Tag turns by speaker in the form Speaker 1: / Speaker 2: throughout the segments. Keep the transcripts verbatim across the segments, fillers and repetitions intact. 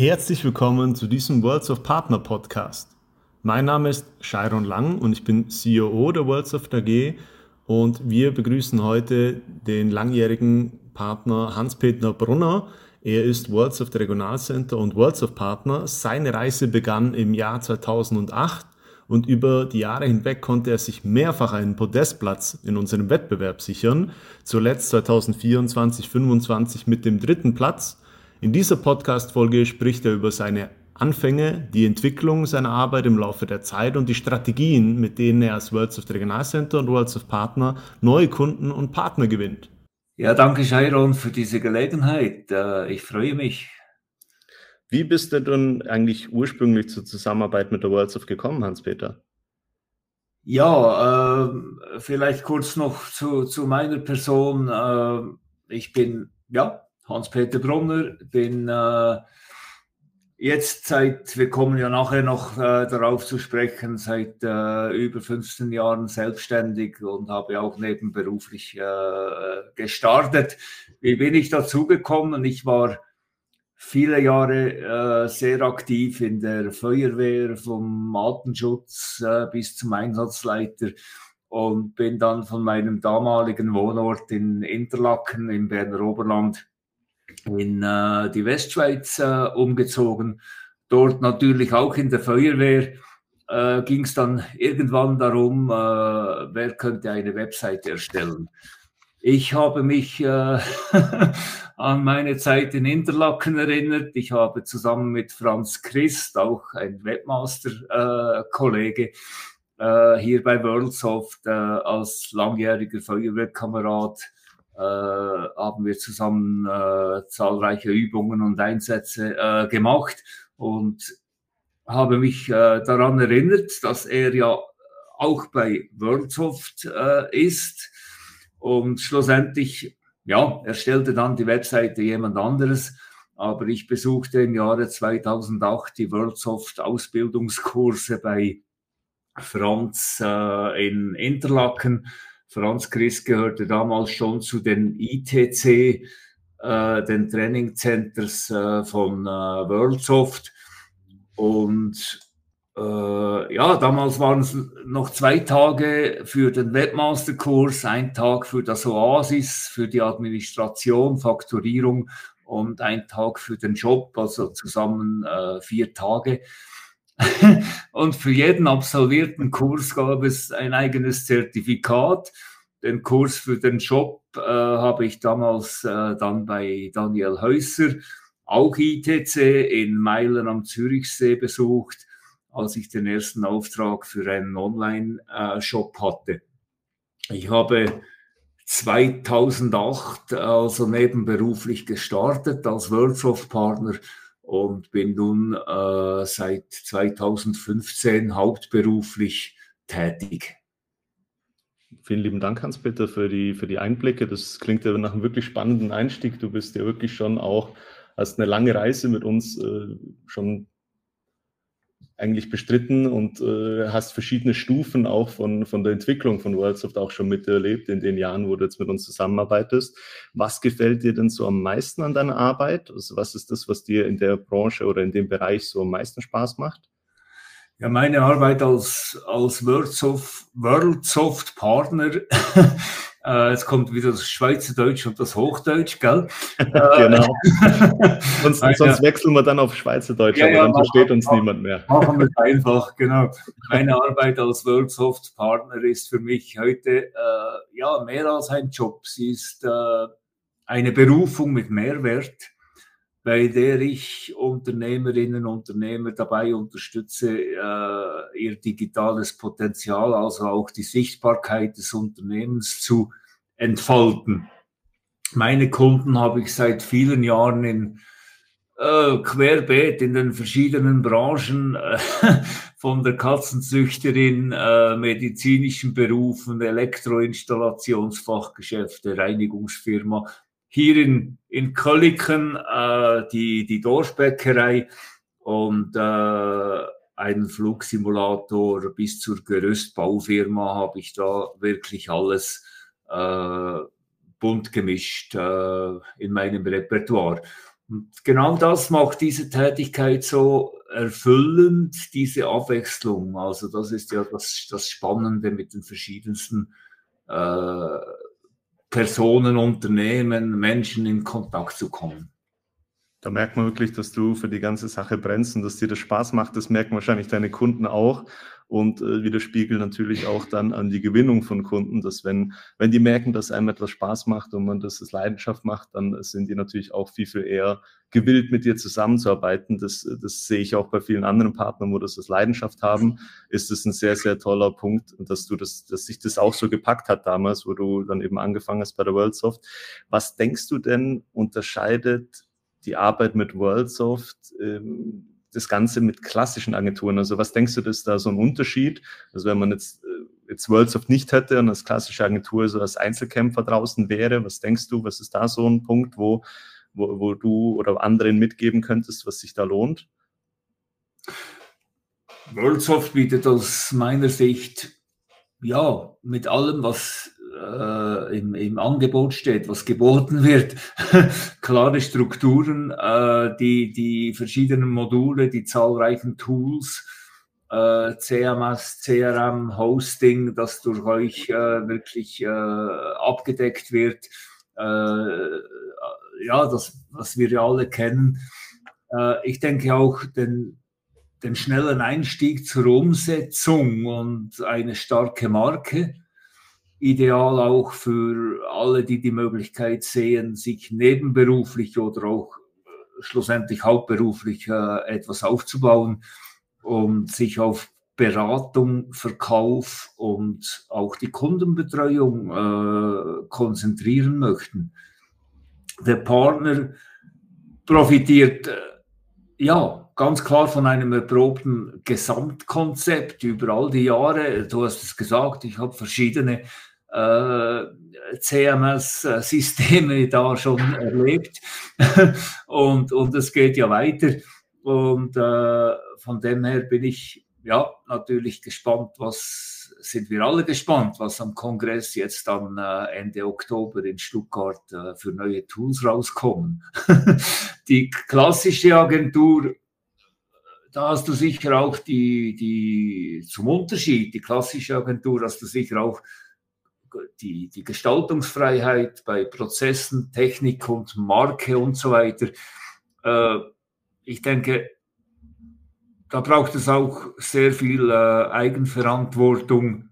Speaker 1: Herzlich willkommen zu diesem Worlds of Partner Podcast. Mein Name ist Chiron Lang und ich bin C E O der Worldsoft A G und wir begrüßen heute den langjährigen Partner Hans-Peter Brunner. Er ist Worldsoft Regionalcenter und Worldsoft Partner. Seine Reise begann im Jahr zweitausendacht und über die Jahre hinweg konnte er sich mehrfach einen Podestplatz in unserem Wettbewerb sichern. Zuletzt zweitausendvierundzwanzig fünfundzwanzig mit dem dritten Platz. In dieser Podcast-Folge spricht er über seine Anfänge, die Entwicklung seiner Arbeit im Laufe der Zeit und die Strategien, mit denen er als Worldsoft Regionalcenter und Worldsoft Partner neue Kunden und Partner gewinnt.
Speaker 2: Ja, danke Chiron für diese Gelegenheit. Ich freue mich.
Speaker 1: Wie bist du denn eigentlich ursprünglich zur Zusammenarbeit mit der Worldsoft gekommen, Hans-Peter?
Speaker 2: Ja, äh, vielleicht kurz noch zu, zu meiner Person. Äh, ich bin, ja, Hans-Peter Brunner, bin äh, jetzt seit, wir kommen ja nachher noch äh, darauf zu sprechen, seit äh, über fünfzehn Jahren selbstständig und habe auch nebenberuflich äh, gestartet. Wie bin ich dazu gekommen? Ich war viele Jahre äh, sehr aktiv in der Feuerwehr, vom Artenschutz äh, bis zum Einsatzleiter und bin dann von meinem damaligen Wohnort in Interlaken im Berner Oberland in äh, die Westschweiz äh, umgezogen. Dort natürlich auch in der Feuerwehr äh, ging es dann irgendwann darum, äh, wer könnte eine Webseite erstellen. Ich habe mich äh, an meine Zeit in Interlaken erinnert. Ich habe zusammen mit Franz Christ, auch ein Webmaster-Kollege, äh, äh, hier bei Worldsoft äh, als langjähriger Feuerwehrkamerad äh, haben wir zusammen äh, zahlreiche Übungen und Einsätze äh, gemacht und habe mich äh, daran erinnert, dass er ja auch bei Worldsoft äh, ist. Und schlussendlich, ja, erstellte dann die Webseite jemand anderes. Aber ich besuchte im Jahre zweitausendacht die Worldsoft Ausbildungskurse bei Franz äh, in Interlaken. Franz Christ gehörte damals schon zu den I T C, äh, den Training Centers äh, von äh, Worldsoft. Und äh, ja, damals waren es noch zwei Tage für den Webmasterkurs, ein Tag für das Oasis, für die Administration, Fakturierung und ein Tag für den Job, also zusammen äh, vier Tage. Und für jeden absolvierten Kurs gab es ein eigenes Zertifikat. Den Kurs für den Job äh, habe ich damals äh, dann bei Daniel Häuser, auch I T C, in Meilen am Zürichsee besucht, als ich den ersten Auftrag für einen Online-Shop hatte. Ich habe zweitausendacht also nebenberuflich gestartet als Worldsoft-Partner und bin nun äh, seit zweitausendfünfzehn hauptberuflich tätig.
Speaker 1: Vielen lieben Dank, Hans-Peter, für die, für die Einblicke. Das klingt ja nach einem wirklich spannenden Einstieg. Du bist ja wirklich schon auch, hast eine lange Reise mit uns äh, schon eigentlich bestritten und äh, hast verschiedene Stufen auch von, von der Entwicklung von Worldsoft auch schon miterlebt in den Jahren, wo du jetzt mit uns zusammenarbeitest. Was gefällt dir denn so am meisten an deiner Arbeit? Also was ist das, was dir in der Branche oder in dem Bereich so am meisten Spaß macht?
Speaker 2: Ja, meine Arbeit als, als Worldsoft, Worldsoft Partner, äh, jetzt kommt wieder das Schweizerdeutsch und das Hochdeutsch, gell?
Speaker 1: Genau. sonst, sonst wechseln wir dann auf Schweizerdeutsch, ja, aber ja, dann versteht uns machen, niemand mehr.
Speaker 2: Machen wir es einfach, genau. Meine Arbeit als Worldsoft Partner ist für mich heute äh, ja mehr als ein Job. Sie ist äh, eine Berufung mit Mehrwert, bei der ich Unternehmerinnen und Unternehmer dabei unterstütze, äh, ihr digitales Potenzial, also auch die Sichtbarkeit des Unternehmens zu entfalten. Meine Kunden habe ich seit vielen Jahren in äh, querbeet in den verschiedenen Branchen, äh, von der Katzenzüchterin, äh, medizinischen Berufen, Elektroinstallationsfachgeschäfte, Reinigungsfirma, hier in, in Köliken äh, die, die Dorschbäckerei und äh, einen Flugsimulator bis zur Gerüstbaufirma habe ich da wirklich alles äh, bunt gemischt äh, in meinem Repertoire. Und genau das macht diese Tätigkeit so erfüllend, diese Abwechslung. Also das ist ja das, das Spannende, mit den verschiedensten äh, Personen, Unternehmen, Menschen in Kontakt zu kommen.
Speaker 1: Da merkt man wirklich, dass du für die ganze Sache brennst und dass dir das Spaß macht. Das merken wahrscheinlich deine Kunden auch und äh, widerspiegeln natürlich auch dann an die Gewinnung von Kunden, dass wenn, wenn die merken, dass einem etwas Spaß macht und man das als Leidenschaft macht, dann sind die natürlich auch viel, viel eher gewillt, mit dir zusammenzuarbeiten. Das, das sehe ich auch bei vielen anderen Partnern, wo das als Leidenschaft haben, ist das ein sehr, sehr toller Punkt, dass du das, dass sich das auch so gepackt hat damals, wo du dann eben angefangen hast bei der Worldsoft. Was denkst du denn unterscheidet die Arbeit mit Worldsoft, ähm, das Ganze mit klassischen Agenturen? Also was denkst du, ist da so ein Unterschied? Also wenn man jetzt, äh, jetzt Worldsoft nicht hätte und als klassische Agentur so als Einzelkämpfer draußen wäre, was denkst du, was ist da so ein Punkt, wo, wo, wo du oder anderen mitgeben könntest, was sich da lohnt?
Speaker 2: Worldsoft bietet aus meiner Sicht, ja, mit allem, was äh, im, im Angebot steht, was geboten wird, klare Strukturen, äh, die, die verschiedenen Module, die zahlreichen Tools, äh, C M S, C R M, Hosting, das durch euch äh, wirklich äh, abgedeckt wird. Äh, ja, das, was wir ja alle kennen. Äh, ich denke auch, den den schnellen Einstieg zur Umsetzung und eine starke Marke. Ideal auch für alle, die die Möglichkeit sehen, sich nebenberuflich oder auch schlussendlich hauptberuflich äh, etwas aufzubauen und sich auf Beratung, Verkauf und auch die Kundenbetreuung äh, konzentrieren möchten. Der Partner profitiert äh, ja, ganz klar von einem erprobten Gesamtkonzept über all die Jahre. Du hast es gesagt, ich habe verschiedene äh, C M S-Systeme da schon erlebt und, und es geht ja weiter. Und äh, von dem her bin ich ja natürlich gespannt, was sind wir alle gespannt, was am Kongress jetzt dann äh, Ende Oktober in Stuttgart äh, für neue Tools rauskommen. Die klassische Agentur, da hast du sicher auch die, die, zum Unterschied, die klassische Agentur hast du sicher auch die, die Gestaltungsfreiheit bei Prozessen, Technik und Marke und so weiter. Äh, ich denke, da braucht es auch sehr viel äh, Eigenverantwortung,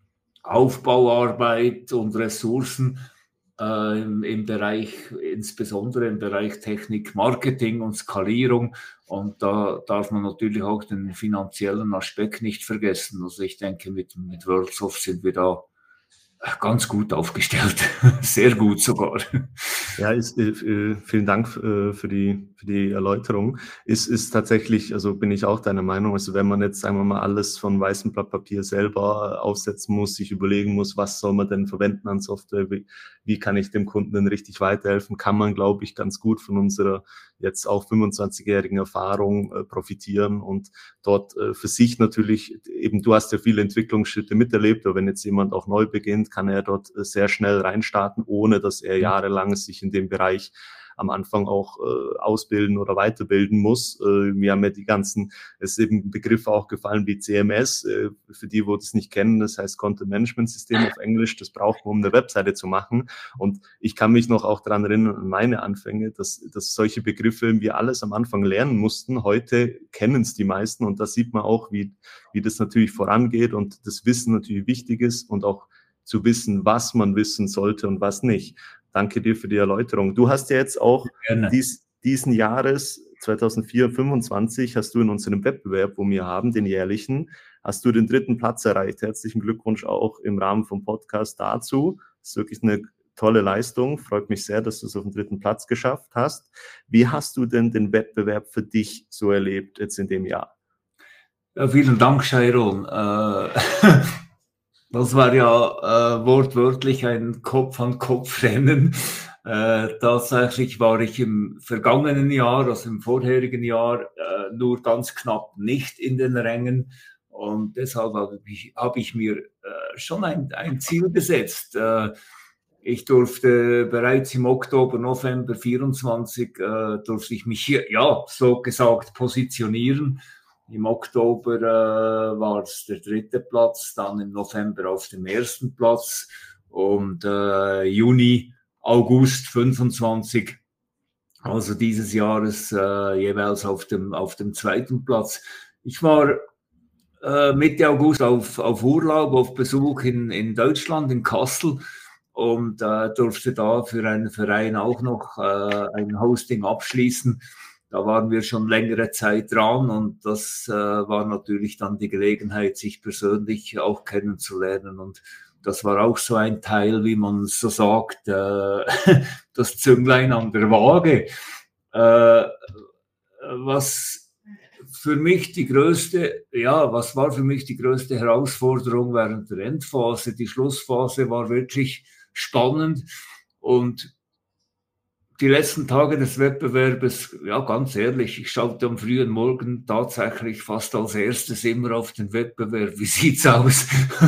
Speaker 2: Aufbauarbeit und Ressourcen äh, im, im Bereich, insbesondere im Bereich Technik, Marketing und Skalierung. Und da darf man natürlich auch den finanziellen Aspekt nicht vergessen. Also ich denke, mit, mit Worldsoft sind wir da ganz gut aufgestellt. Sehr gut sogar.
Speaker 1: Ja, ist, äh, vielen Dank äh, für die, für die Erläuterung. Ist, ist tatsächlich, also bin ich auch deiner Meinung, also wenn man jetzt, sagen wir mal, alles von weißem Blatt Papier selber aufsetzen muss, sich überlegen muss, was soll man denn verwenden an Software, wie, wie kann ich dem Kunden denn richtig weiterhelfen, kann man, glaube ich, ganz gut von unserer jetzt auch fünfundzwanzigjährigen Erfahrung äh, profitieren und dort äh, für sich natürlich, eben du hast ja viele Entwicklungsschritte miterlebt, aber wenn jetzt jemand auch neu beginnt, kann er dort äh, sehr schnell reinstarten, ohne dass er jahrelang sich in dem Bereich am Anfang auch äh, ausbilden oder weiterbilden muss. Äh, mir haben ja die ganzen, es ist eben Begriffe auch gefallen wie C M S, äh, für die, wo das nicht kennen, das heißt Content Management System auf Englisch, das braucht man, um eine Webseite zu machen. Und ich kann mich noch auch daran erinnern, an meine Anfänge, dass, dass solche Begriffe wir alles am Anfang lernen mussten. Heute kennen es die meisten und da sieht man auch, wie, wie das natürlich vorangeht und das Wissen natürlich wichtig ist und auch zu wissen, was man wissen sollte und was nicht. Danke dir für die Erläuterung. Du hast ja jetzt auch dies, diesen Jahres, zweitausendvierundzwanzig, hast du in unserem Wettbewerb, wo wir haben, den jährlichen, hast du den dritten Platz erreicht. Herzlichen Glückwunsch auch im Rahmen vom Podcast dazu. Das ist wirklich eine tolle Leistung. Freut mich sehr, dass du es auf den dritten Platz geschafft hast. Wie hast du denn den Wettbewerb für dich so erlebt jetzt in dem Jahr?
Speaker 2: Ja, vielen Dank, Chiron. Äh, Das war ja äh, wortwörtlich ein Kopf-an-Kopf-Rennen. Äh, tatsächlich war ich im vergangenen Jahr, also im vorherigen Jahr, äh, nur ganz knapp nicht in den Rängen. Und deshalb habe ich, hab ich mir äh, schon ein, ein Ziel gesetzt. Äh, ich durfte bereits im Oktober, November vierundzwanzig, äh, durfte ich mich hier, ja, so gesagt, positionieren. Im Oktober äh, war es der dritte Platz, dann im November auf dem ersten Platz und äh, Juni, August fünfundzwanzig, also dieses Jahres äh, jeweils auf dem, auf dem zweiten Platz. Ich war äh, Mitte August auf, auf Urlaub, auf Besuch in, in Deutschland, in Kassel, und äh, durfte da für einen Verein auch noch äh, ein Hosting abschließen. Da waren wir schon längere Zeit dran und das äh, war natürlich dann die Gelegenheit, sich persönlich auch kennenzulernen, und das war auch so ein Teil, wie man so sagt, äh, das Zünglein an der Waage. Äh, was für mich die größte, ja, was war für mich die größte Herausforderung während der Endphase? Die Schlussphase war wirklich spannend, und die letzten Tage des Wettbewerbes, ja, ganz ehrlich, ich schaute am frühen Morgen tatsächlich fast als erstes immer auf den Wettbewerb. Wie sieht's aus?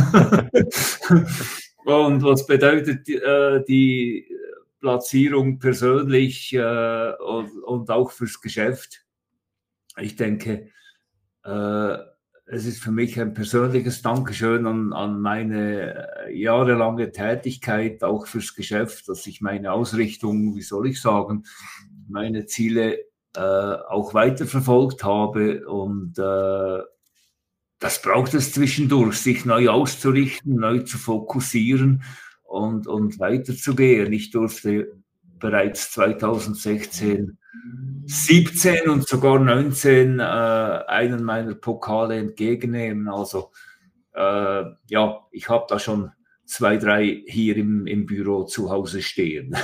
Speaker 2: Und was bedeutet äh, die Platzierung persönlich äh, und, und auch fürs Geschäft? Ich denke, äh, es ist für mich ein persönliches Dankeschön an, an meine jahrelange Tätigkeit, auch fürs Geschäft, dass ich meine Ausrichtung, wie soll ich sagen, meine Ziele äh, auch weiterverfolgt habe. Und äh, das braucht es zwischendurch, sich neu auszurichten, neu zu fokussieren und, und weiterzugehen. Ich durfte bereits zweitausendsechzehn, siebzehn und sogar neunzehn äh, einen meiner Pokale entgegennehmen. Also äh, ja, ich habe da schon zwei, drei hier im, im Büro zu Hause stehen.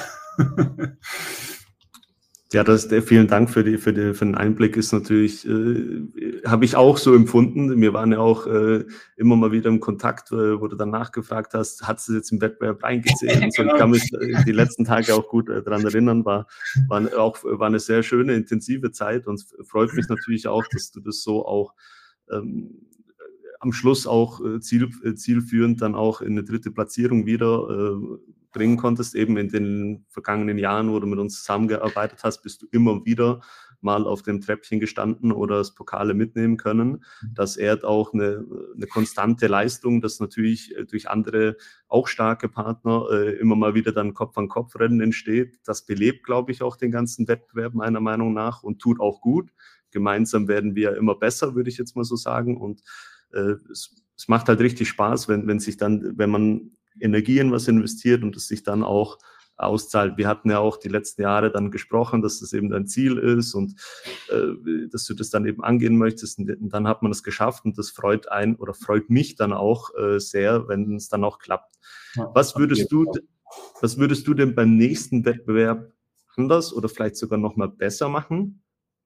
Speaker 1: Ja, das, der, vielen Dank für, die, für, die, für den Einblick. Ist natürlich, äh, habe ich auch so empfunden. Wir waren ja auch äh, immer mal wieder im Kontakt, äh, wo du dann nachgefragt hast, hat es jetzt im Wettbewerb reingezählt? Und so. Ich kann mich äh, die letzten Tage auch gut äh, daran erinnern. War, war, auch, war eine sehr schöne, intensive Zeit, und freut mich natürlich auch, dass du das so auch ähm, am Schluss auch äh, ziel, äh, zielführend dann auch in eine dritte Platzierung wieder äh, bringen konntest. Eben in den vergangenen Jahren, wo du mit uns zusammengearbeitet hast, bist du immer wieder mal auf dem Treppchen gestanden oder das Pokale mitnehmen können. Das ehrt auch eine, eine konstante Leistung, dass natürlich durch andere auch starke Partner äh, immer mal wieder dann Kopf-an-Kopf-Rennen entsteht. Das belebt, glaube ich, auch den ganzen Wettbewerb meiner Meinung nach und tut auch gut. Gemeinsam werden wir immer besser, würde ich jetzt mal so sagen. Und äh, es, es macht halt richtig Spaß, wenn, wenn sich dann, wenn man Energie in was investiert und es sich dann auch auszahlt. Wir hatten ja auch die letzten Jahre dann gesprochen, dass das eben dein Ziel ist und äh, dass du das dann eben angehen möchtest, und dann hat man es geschafft, und das freut einen oder freut mich dann auch äh, sehr, wenn es dann auch klappt. Was würdest du, was würdest du denn beim nächsten Wettbewerb anders oder vielleicht sogar noch mal besser machen?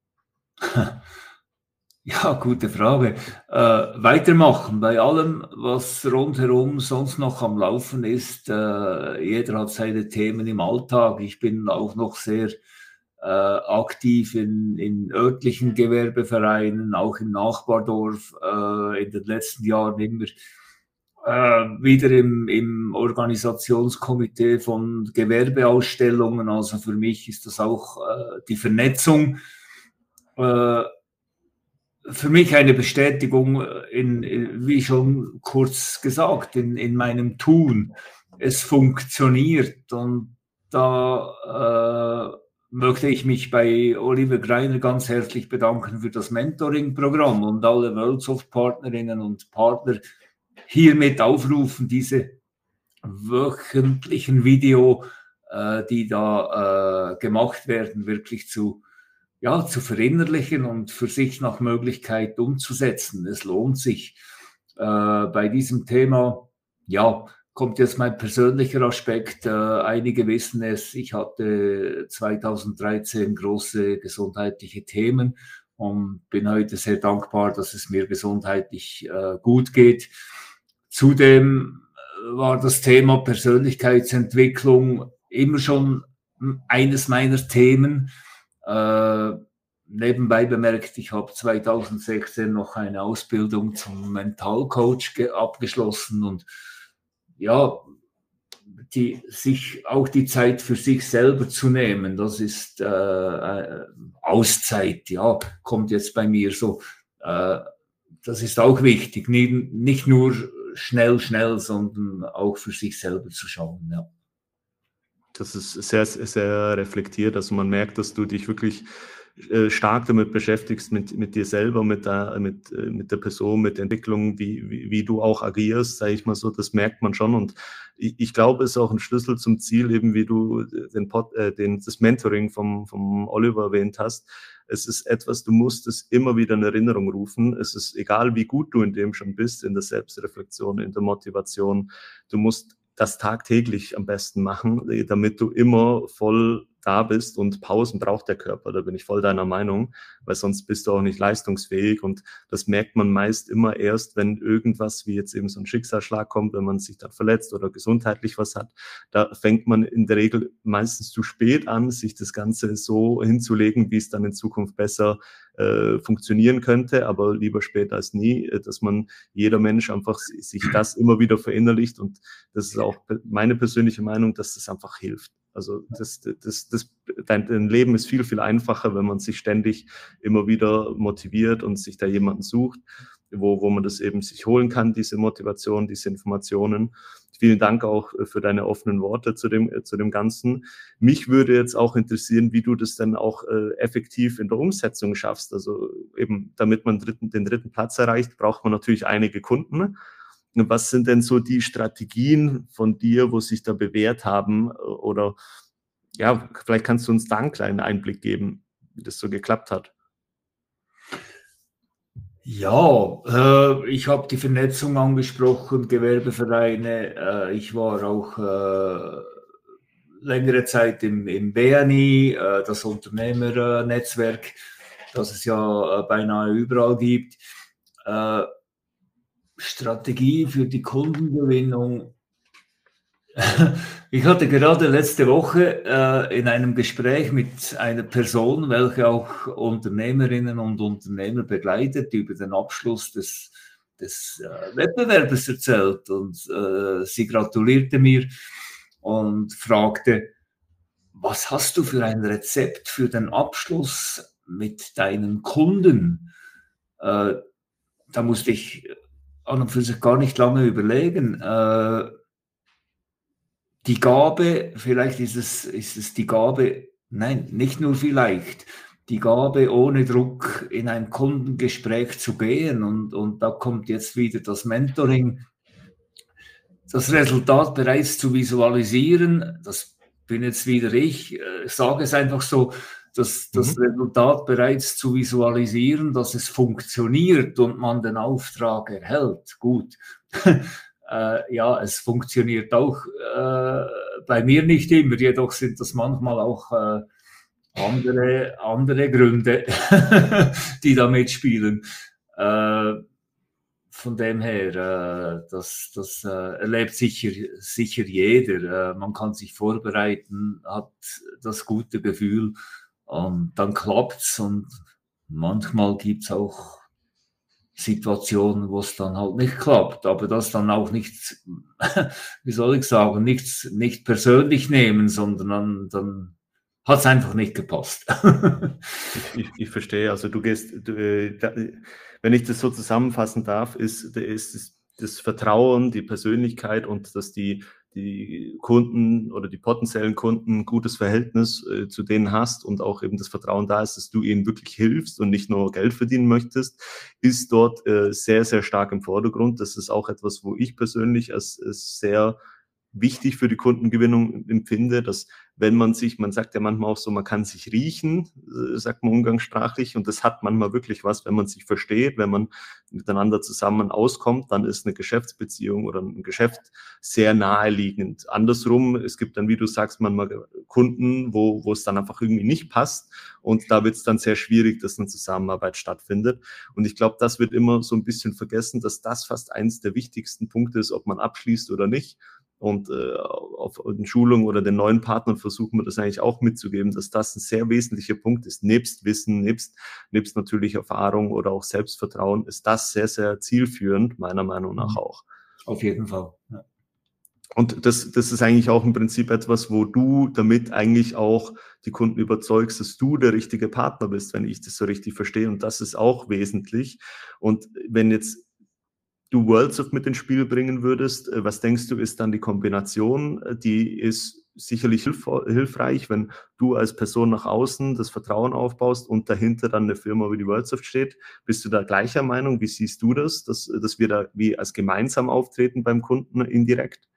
Speaker 2: Ja, gute Frage. Äh, weitermachen bei allem, was rundherum sonst noch am Laufen ist. Äh, jeder hat seine Themen im Alltag. Ich bin auch noch sehr äh, aktiv in, in örtlichen Gewerbevereinen, auch im Nachbardorf, äh, in den letzten Jahren immer äh, wieder im, im Organisationskomitee von Gewerbeausstellungen. Also für mich ist das auch äh, die Vernetzung. Äh, Für mich eine Bestätigung, in, in, wie schon kurz gesagt, in, in meinem Tun. Es funktioniert, und da äh, möchte ich mich bei Oliver Greiner ganz herzlich bedanken für das Mentoring-Programm und alle Worldsoft-Partnerinnen und Partner hiermit aufrufen, diese wöchentlichen Video, äh, die da äh, gemacht werden, wirklich zu ja, zu verinnerlichen und für sich nach Möglichkeit umzusetzen. Es lohnt sich. Äh, bei diesem Thema, ja, kommt jetzt mein persönlicher Aspekt. Äh, einige wissen es, ich hatte zweitausenddreizehn große gesundheitliche Themen und bin heute sehr dankbar, dass es mir gesundheitlich äh, gut geht. Zudem war das Thema Persönlichkeitsentwicklung immer schon eines meiner Themen. Äh, nebenbei bemerkt, ich habe zweitausendsechzehn noch eine Ausbildung zum Mentalcoach abgeschlossen, und ja, die, sich auch die Zeit für sich selber zu nehmen, das ist äh, Auszeit, ja, kommt jetzt bei mir so. Äh, das ist auch wichtig, nicht, nicht nur schnell, schnell, sondern auch für sich selber zu schauen, ja.
Speaker 1: Das ist sehr, sehr reflektiert. Also man merkt, dass du dich wirklich äh, stark damit beschäftigst, mit, mit dir selber, mit der, mit, äh, mit der Person, mit der Entwicklung, wie, wie, wie du auch agierst, sage ich mal so. Das merkt man schon. Und ich, ich glaube, es ist auch ein Schlüssel zum Ziel, eben wie du den, Pod, äh, den, das Mentoring vom, vom Oliver erwähnt hast. Es ist etwas, du musst es immer wieder in Erinnerung rufen. Es ist egal, wie gut du in dem schon bist, in der Selbstreflexion, in der Motivation. Du musst das tagtäglich am besten machen, damit du immer voll da bist, und Pausen braucht der Körper, da bin ich voll deiner Meinung, weil sonst bist du auch nicht leistungsfähig, und das merkt man meist immer erst, wenn irgendwas wie jetzt eben so ein Schicksalsschlag kommt, wenn man sich dann verletzt oder gesundheitlich was hat, da fängt man in der Regel meistens zu spät an, sich das Ganze so hinzulegen, wie es dann in Zukunft besser äh, funktionieren könnte, aber lieber spät als nie, dass man, jeder Mensch einfach sich das immer wieder verinnerlicht, und das ist auch meine persönliche Meinung, dass das einfach hilft. Also das, das, das, dein, dein Leben ist viel, viel einfacher, wenn man sich ständig immer wieder motiviert und sich da jemanden sucht, wo, wo man das eben sich holen kann, diese Motivation, diese Informationen. Vielen Dank auch für deine offenen Worte zu dem, zu dem Ganzen. Mich würde jetzt auch interessieren, wie du das dann auch äh, effektiv in der Umsetzung schaffst. Also eben, damit man dritten, den dritten Platz erreicht, braucht man natürlich einige Kunden. Was sind denn so die Strategien von dir, wo sich da bewährt haben? Oder ja, vielleicht kannst du uns da einen kleinen Einblick geben, wie das so geklappt hat.
Speaker 2: Ja, äh, ich habe die Vernetzung angesprochen, Gewerbevereine. Äh, ich war auch äh, längere Zeit im, im B N I, äh, das Unternehmernetzwerk, das es ja äh, beinahe überall gibt. Äh, Strategie für die Kundengewinnung. Ich hatte gerade letzte Woche äh, in einem Gespräch mit einer Person, welche auch Unternehmerinnen und Unternehmer begleitet, über den Abschluss des, des äh, Wettbewerbes erzählt, und äh, sie gratulierte mir und fragte, was hast du für ein Rezept für den Abschluss mit deinen Kunden? Äh, da musste ich an und für sich gar nicht lange überlegen. Äh, die Gabe, vielleicht ist es, ist es die Gabe, nein, nicht nur vielleicht, die Gabe, ohne Druck in ein Kundengespräch zu gehen. Und, und da kommt jetzt wieder das Mentoring, das Resultat bereits zu visualisieren. Das bin jetzt wieder ich, ich sage es einfach so, dass das mhm. Resultat bereits zu visualisieren, dass es funktioniert und man den Auftrag erhält. Gut. Äh, ja, es funktioniert auch äh, bei mir nicht immer, jedoch sind das manchmal auch äh, andere, andere Gründe, die da mitspielen. Äh, von dem her, äh, das, das äh, erlebt sicher, sicher jeder. Äh, man kann sich vorbereiten, hat das gute Gefühl, und dann klappt's, und manchmal gibt's auch Situationen, wo es dann halt nicht klappt, aber das dann auch nicht, wie soll ich sagen, nichts, nicht persönlich nehmen, sondern dann, dann hat es einfach nicht gepasst.
Speaker 1: ich, ich, ich verstehe, also du gehst, du, äh, da, wenn ich das so zusammenfassen darf, ist, ist das, das Vertrauen, die Persönlichkeit, und dass die die Kunden oder die potenziellen Kunden ein gutes Verhältnis äh, zu denen hast und auch eben das Vertrauen da ist, dass du ihnen wirklich hilfst und nicht nur Geld verdienen möchtest, ist dort äh, sehr, sehr stark im Vordergrund. Das ist auch etwas, wo ich persönlich als, als sehr wichtig für die Kundengewinnung empfinde, dass wenn man sich, man sagt ja manchmal auch so, man kann sich riechen, sagt man umgangssprachlich, und das hat manchmal wirklich was, wenn man sich versteht, wenn man miteinander zusammen auskommt, dann ist eine Geschäftsbeziehung oder ein Geschäft sehr naheliegend. Andersrum, es gibt dann, wie du sagst, manchmal Kunden, wo, wo es dann einfach irgendwie nicht passt, und da wird es dann sehr schwierig, dass eine Zusammenarbeit stattfindet. Und ich glaube, das wird immer so ein bisschen vergessen, dass das fast eins der wichtigsten Punkte ist, ob man abschließt oder nicht. Und äh, auf den Schulungen oder den neuen Partnern versuchen wir das eigentlich auch mitzugeben, dass das ein sehr wesentlicher Punkt ist. Nebst Wissen, nebst, nebst natürlich Erfahrung oder auch Selbstvertrauen ist das sehr, sehr zielführend, meiner Meinung nach auch.
Speaker 2: Auf jeden Fall. Ja.
Speaker 1: Und das, das ist eigentlich auch im Prinzip etwas, wo du damit eigentlich auch die Kunden überzeugst, dass du der richtige Partner bist, wenn ich das so richtig verstehe. Und das ist auch wesentlich. Und wenn jetzt du Worldsoft mit ins Spiel bringen würdest, was denkst du, ist dann die Kombination? Die ist sicherlich hilf hilfreich, wenn du als Person nach außen das Vertrauen aufbaust und dahinter dann eine Firma wie die Worldsoft steht. Bist du da gleicher Meinung? Wie siehst du das, dass, dass wir da wie als gemeinsam auftreten beim Kunden indirekt?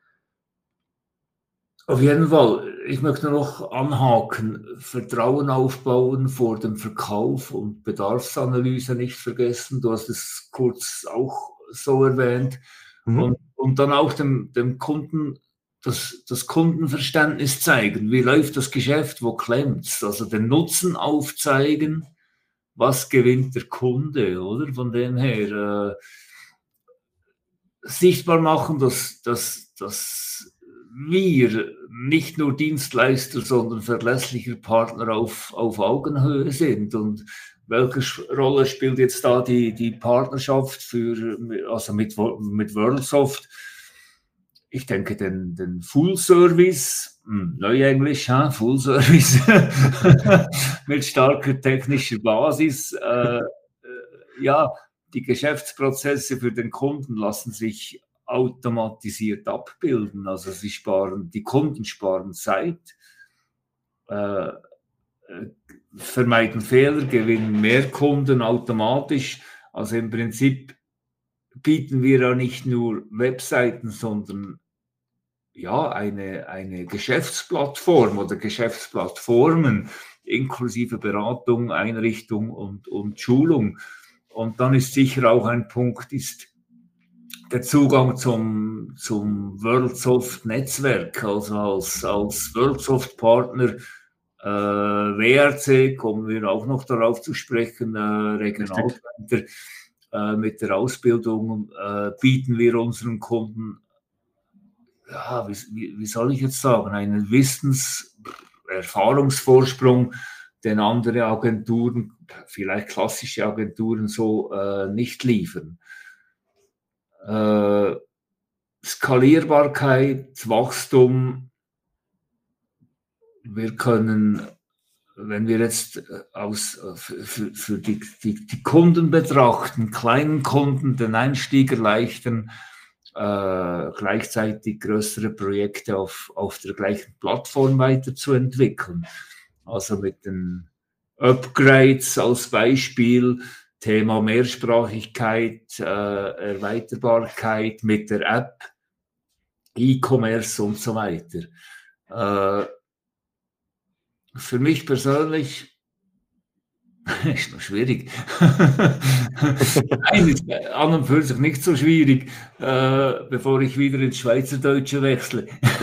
Speaker 2: Auf jeden Fall. Ich möchte noch anhaken, Vertrauen aufbauen vor dem Verkauf und Bedarfsanalyse nicht vergessen. Du hast es kurz auch so erwähnt. Mhm. Und, und dann auch dem, dem Kunden das, das Kundenverständnis zeigen. Wie läuft das Geschäft? Wo klemmt's? Also den Nutzen aufzeigen. Was gewinnt der Kunde, oder? Von dem her äh, sichtbar machen, dass, dass, dass wir nicht nur Dienstleister, sondern verlässlicher Partner auf, auf Augenhöhe sind. Und welche Rolle spielt jetzt da die, die Partnerschaft für, also mit, mit Worldsoft? Ich denke, den, den Full Service, hm, Neuenglisch, hein? Full Service, mit starker technischer Basis, äh, äh, ja, die Geschäftsprozesse für den Kunden lassen sich automatisiert abbilden. Also sie sparen, die Kunden sparen Zeit, äh, vermeiden Fehler, gewinnen mehr Kunden automatisch. Also im Prinzip bieten wir ja nicht nur Webseiten, sondern ja, eine, eine Geschäftsplattform oder Geschäftsplattformen inklusive Beratung, Einrichtung und, und Schulung. Und dann ist sicher auch ein Punkt, ist der Zugang zum, zum Worldsoft-Netzwerk. Also als, als Worldsoft-Partner äh, W R C, kommen wir auch noch darauf zu sprechen, äh, Regionalcenter, äh, mit der Ausbildung äh, bieten wir unseren Kunden, ja, wie, wie soll ich jetzt sagen, einen Wissens-, Erfahrungsvorsprung, den andere Agenturen, vielleicht klassische Agenturen so äh, nicht liefern. Äh, Skalierbarkeit, Wachstum. Wir können, wenn wir jetzt aus, für, für die, die, die Kunden betrachten, kleinen Kunden den Einstieg erleichtern, äh, gleichzeitig größere Projekte auf, auf der gleichen Plattform weiterzuentwickeln. Also mit den Upgrades als Beispiel, Thema Mehrsprachigkeit, äh, Erweiterbarkeit mit der App, E-Commerce und so weiter. Äh, für mich persönlich ist noch schwierig. Nein, ist an und für sich nicht so schwierig, äh, bevor ich wieder ins Schweizerdeutsche wechsle.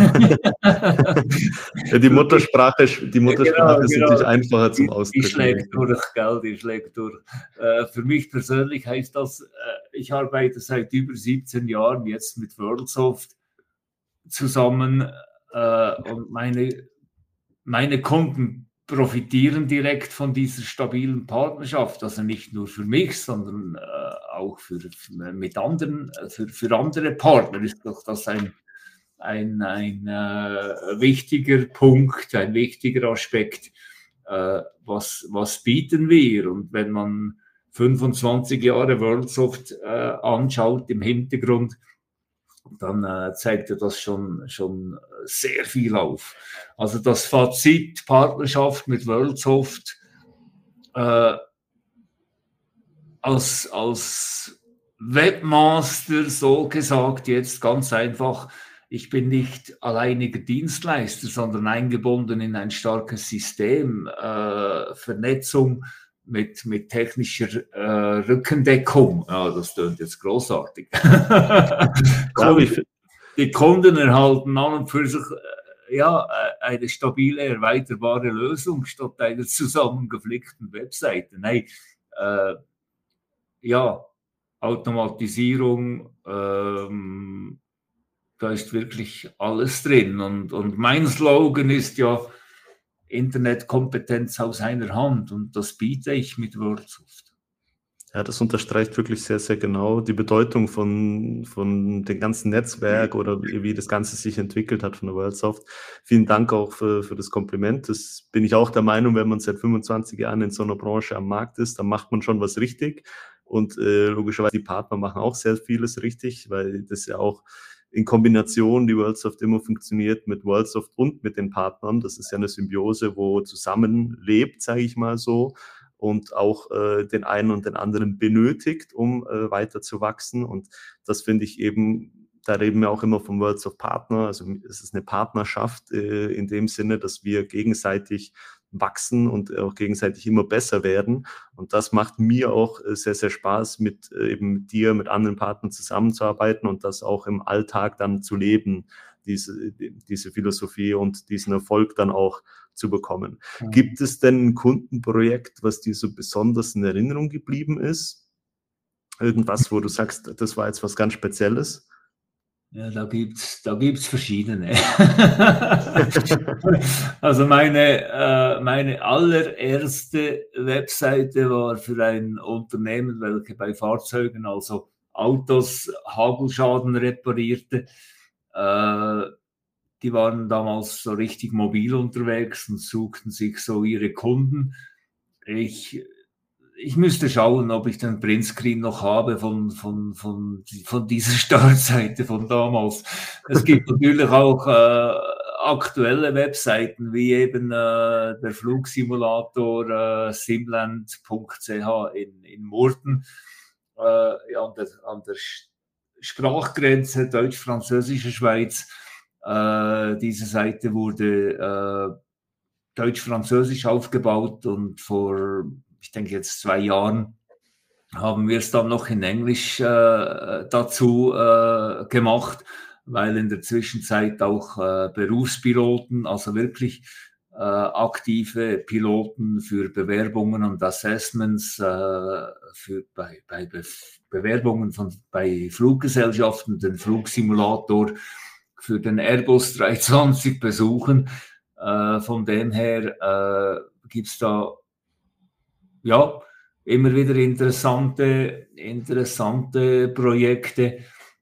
Speaker 1: Ja, die Muttersprache, die Muttersprache ja, genau, ist genau. natürlich einfacher zum Ausdrücken.
Speaker 2: Die schlägt durch, gell, die schlägt durch. Äh, für mich persönlich heißt das, äh, ich arbeite seit über siebzehn Jahren jetzt mit Worldsoft zusammen äh, und meine, meine Kunden profitieren direkt von dieser stabilen Partnerschaft, also nicht nur für mich, sondern äh, auch für, für, mit anderen, für, für andere Partner ist doch das ein, ein, ein äh, wichtiger Punkt, ein wichtiger Aspekt. Äh, was, was bieten wir? Und wenn man fünfundzwanzig Jahre Worldsoft äh, anschaut im Hintergrund, dann äh, zeigt er das schon, schon sehr viel auf. Also das Fazit, Partnerschaft mit Worldsoft äh, als, als Webmaster, so gesagt, jetzt ganz einfach, ich bin nicht alleiniger Dienstleister, sondern eingebunden in ein starkes System, äh, Vernetzung, Mit, mit technischer äh, Rückendeckung. Ja, das klingt jetzt großartig. Kunden, die Kunden erhalten an und für sich äh, ja, eine stabile, erweiterbare Lösung statt einer zusammengeflickten Webseite. Nein, äh, ja, Automatisierung, ähm, da ist wirklich alles drin. Und, und mein Slogan ist ja, Internetkompetenz aus einer Hand und das biete ich mit Worldsoft.
Speaker 1: Ja, das unterstreicht wirklich sehr, sehr genau die Bedeutung von, von dem ganzen Netzwerk oder wie, wie das Ganze sich entwickelt hat von der Worldsoft. Vielen Dank auch für, für das Kompliment. Das bin ich auch der Meinung, wenn man seit fünfundzwanzig Jahren in so einer Branche am Markt ist, dann macht man schon was richtig. Und äh, logischerweise die Partner machen auch sehr vieles richtig, weil das ja auch in Kombination die Worldsoft immer funktioniert mit Worldsoft und mit den Partnern. Das ist ja eine Symbiose, wo zusammenlebt, sage ich mal so, und auch äh, den einen und den anderen benötigt, um äh, weiter zu wachsen. Und das finde ich eben, da reden wir auch immer vom Worldsoft Partner. Also es ist eine Partnerschaft äh, in dem Sinne, dass wir gegenseitig wachsen und auch gegenseitig immer besser werden. Und das macht mir auch äh, sehr, sehr Spaß, mit äh, eben mit dir, mit anderen Partnern zusammenzuarbeiten und das auch im Alltag dann zu leben, diese, diese Philosophie und diesen Erfolg dann auch zu bekommen. Mhm. Gibt es denn ein Kundenprojekt, was dir so besonders in Erinnerung geblieben ist? Irgendwas, wo du sagst, das war jetzt was ganz Spezielles?
Speaker 2: Ja, da gibt's, da gibt's verschiedene. Also meine, äh, meine allererste Webseite war für ein Unternehmen, welche bei Fahrzeugen, also Autos, Hagelschaden reparierte. Äh, die waren damals so richtig mobil unterwegs und suchten sich so ihre Kunden. Ich Ich müsste schauen, ob ich den Printscreen noch habe von, von, von, von dieser Startseite von damals. Es gibt natürlich auch äh, aktuelle Webseiten, wie eben äh, der Flugsimulator äh, simland punkt c h in, in Murten, äh, an, der, an der Sprachgrenze deutsch-französische Schweiz. Äh, diese Seite wurde äh, deutsch-französisch aufgebaut und vor ich denke jetzt zwei Jahren, haben wir es dann noch in Englisch äh, dazu äh, gemacht, weil in der Zwischenzeit auch äh, Berufspiloten, also wirklich äh, aktive Piloten für Bewerbungen und Assessments, äh, für, bei, bei Be Bewerbungen von, bei Fluggesellschaften, den Flugsimulator für den Airbus dreihundertzwanzig besuchen. Äh, von dem her äh, gibt es da ja, immer wieder interessante, interessante Projekte,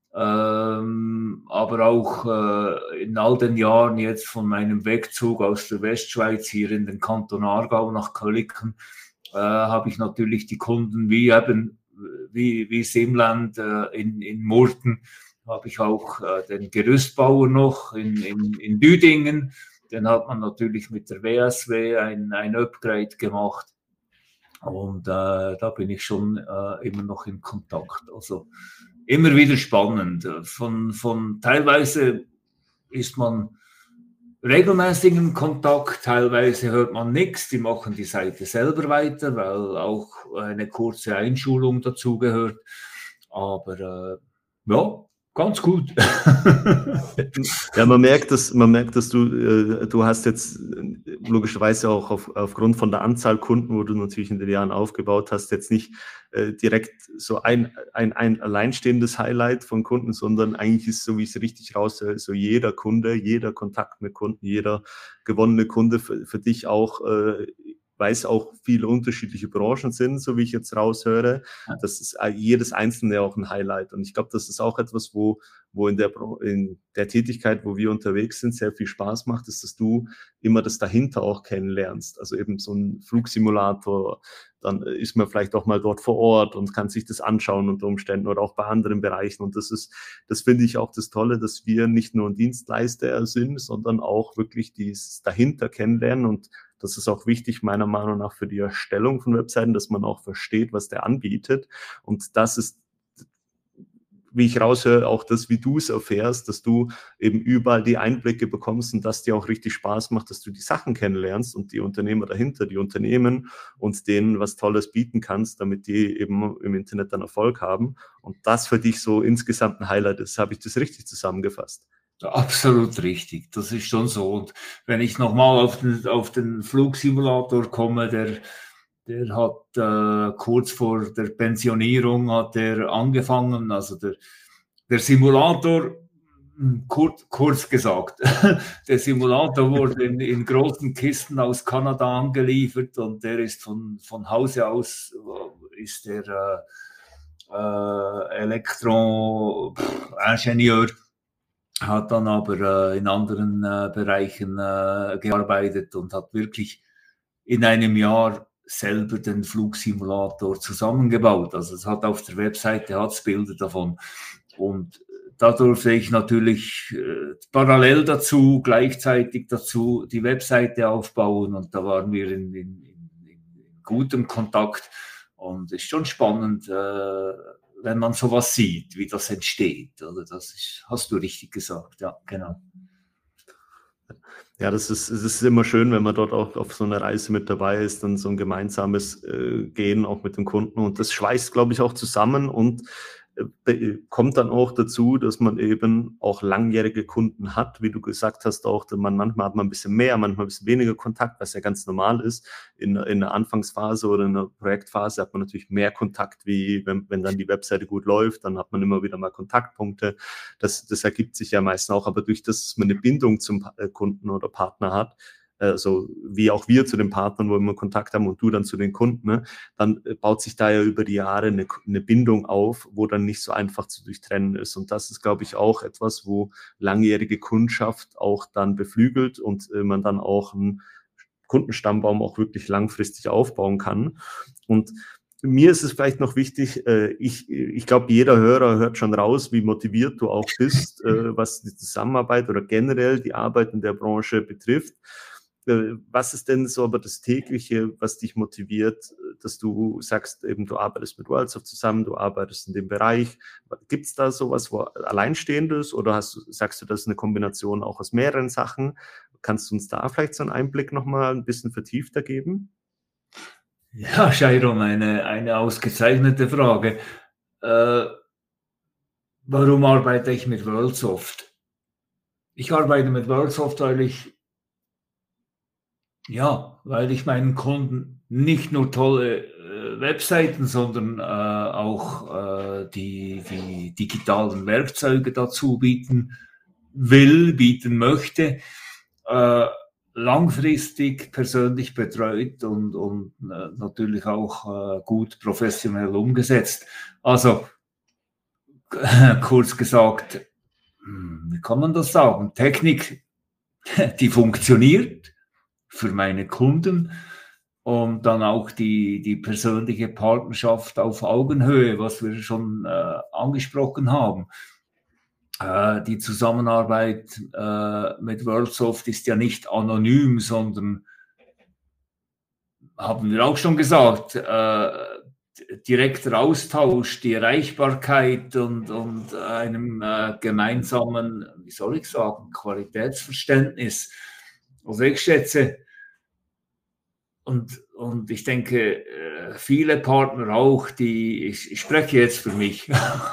Speaker 2: ähm, aber auch äh, in all den Jahren jetzt von meinem Wegzug aus der Westschweiz hier in den Kanton Aargau nach Kaliken äh, habe ich natürlich die Kunden wie eben wie, wie Simland äh, in, in Murten, habe ich auch äh, den Gerüstbauer noch in, in, in Düdingen, den hat man natürlich mit der W S W ein, ein Upgrade gemacht. Und äh, da bin ich schon äh, immer noch in Kontakt. Also immer wieder spannend. Von, von teilweise ist man regelmäßig in Kontakt, teilweise hört man nichts. Die machen die Seite selber weiter, weil auch eine kurze Einschulung dazugehört. Aber äh, ja, ganz gut.
Speaker 1: Ja, man merkt, dass, man merkt, dass du, äh, du hast jetzt logischerweise auch auf, aufgrund von der Anzahl Kunden, wo du natürlich in den Jahren aufgebaut hast, jetzt nicht äh, direkt so ein, ein, ein alleinstehendes Highlight von Kunden, sondern eigentlich ist, so wie ich es richtig raushöre, so jeder Kunde, jeder Kontakt mit Kunden, jeder gewonnene Kunde für, für dich auch, äh, weil es auch viele unterschiedliche Branchen sind, so wie ich jetzt raushöre. Das ist jedes Einzelne auch ein Highlight. Und ich glaube, das ist auch etwas, wo, wo in der, in der Tätigkeit, wo wir unterwegs sind, sehr viel Spaß macht, ist, dass du immer das dahinter auch kennenlernst. Also eben so ein Flugsimulator, dann ist man vielleicht auch mal dort vor Ort und kann sich das anschauen unter Umständen oder auch bei anderen Bereichen. Und das ist, das finde ich auch das Tolle, dass wir nicht nur ein Dienstleister sind, sondern auch wirklich dieses dahinter kennenlernen. Und das ist auch wichtig, meiner Meinung nach, für die Erstellung von Webseiten, dass man auch versteht, was der anbietet. Und das ist, wie ich raushöre, auch das, wie du es erfährst, dass du eben überall die Einblicke bekommst und dass dir auch richtig Spaß macht, dass du die Sachen kennenlernst und die Unternehmer dahinter, die Unternehmen und denen was Tolles bieten kannst, damit die eben im Internet dann Erfolg haben. Und das für dich so insgesamt ein Highlight ist. Habe ich das richtig zusammengefasst?
Speaker 2: Absolut richtig, das ist schon so. Und wenn ich nochmal auf den, auf den Flugsimulator komme, der, der hat äh, kurz vor der Pensionierung hat er angefangen, also der, der Simulator, kurz, kurz gesagt, der Simulator wurde in, in großen Kisten aus Kanada angeliefert und der ist von, von Hause aus ist er äh, äh, Elektroingenieur, hat dann aber äh, in anderen äh, Bereichen äh, gearbeitet und hat wirklich in einem Jahr selber den Flugsimulator zusammengebaut. Also es hat auf der Webseite hat's Bilder davon. Und da durfte ich natürlich äh, parallel dazu, gleichzeitig dazu die Webseite aufbauen, und da waren wir in, in, in, in gutem Kontakt, und es ist schon spannend, äh, wenn man sowas sieht, wie das entsteht. Oder das ist, hast du richtig gesagt, ja, genau.
Speaker 1: Ja, das ist, es ist immer schön, wenn man dort auch auf so einer Reise mit dabei ist, dann so ein gemeinsames äh, Gehen auch mit dem Kunden, und das schweißt, glaube ich, auch zusammen und äh, kommt dann auch dazu, dass man eben auch langjährige Kunden hat, wie du gesagt hast, auch man, manchmal hat man ein bisschen mehr, manchmal ein bisschen weniger Kontakt, was ja ganz normal ist. In, in der Anfangsphase oder in der Projektphase hat man natürlich mehr Kontakt, wie wenn, wenn dann die Webseite gut läuft, dann hat man immer wieder mal Kontaktpunkte. Das, das ergibt sich ja meistens auch, aber durch das, dass man eine Bindung zum Kunden oder Partner hat, also wie auch wir zu den Partnern, wo wir immer Kontakt haben, und du dann zu den Kunden, ne, dann baut sich da ja über die Jahre eine, eine Bindung auf, wo dann nicht so einfach zu durchtrennen ist. Und das ist, glaube ich, auch etwas, wo langjährige Kundschaft auch dann beflügelt und äh, man dann auch einen Kundenstammbaum auch wirklich langfristig aufbauen kann. Und mir ist es vielleicht noch wichtig, äh, ich, ich glaube, jeder Hörer hört schon raus, wie motiviert du auch bist, äh, was die Zusammenarbeit oder generell die Arbeit in der Branche betrifft. Was ist denn so aber das Tägliche, was dich motiviert, dass du sagst, eben du arbeitest mit Worldsoft zusammen, du arbeitest in dem Bereich. Gibt es da sowas, wo alleinstehendes, oder hast, sagst du, das ist eine Kombination auch aus mehreren Sachen? Kannst du uns da vielleicht so einen Einblick nochmal ein bisschen vertiefter geben?
Speaker 2: Ja, Shairon, eine, eine ausgezeichnete Frage. Äh, warum arbeite ich mit Worldsoft? Ich arbeite mit Worldsoft, weil ich Ja, weil ich meinen Kunden nicht nur tolle äh, Webseiten, sondern äh, auch äh, die, die digitalen Werkzeuge dazu bieten will, bieten möchte, äh, langfristig persönlich betreut und, und äh, natürlich auch äh, gut professionell umgesetzt. Also kurz gesagt, wie kann man das sagen? Technik, die funktioniert für meine Kunden, und dann auch die, die persönliche Partnerschaft auf Augenhöhe, was wir schon äh, angesprochen haben. Äh, die Zusammenarbeit äh, mit Worldsoft ist ja nicht anonym, sondern, haben wir auch schon gesagt, äh, direkter Austausch, die Erreichbarkeit und, und einem äh, gemeinsamen, wie soll ich sagen, Qualitätsverständnis. Also ich schätze, Und, und ich denke, viele Partner auch, die, ich, ich spreche jetzt für mich,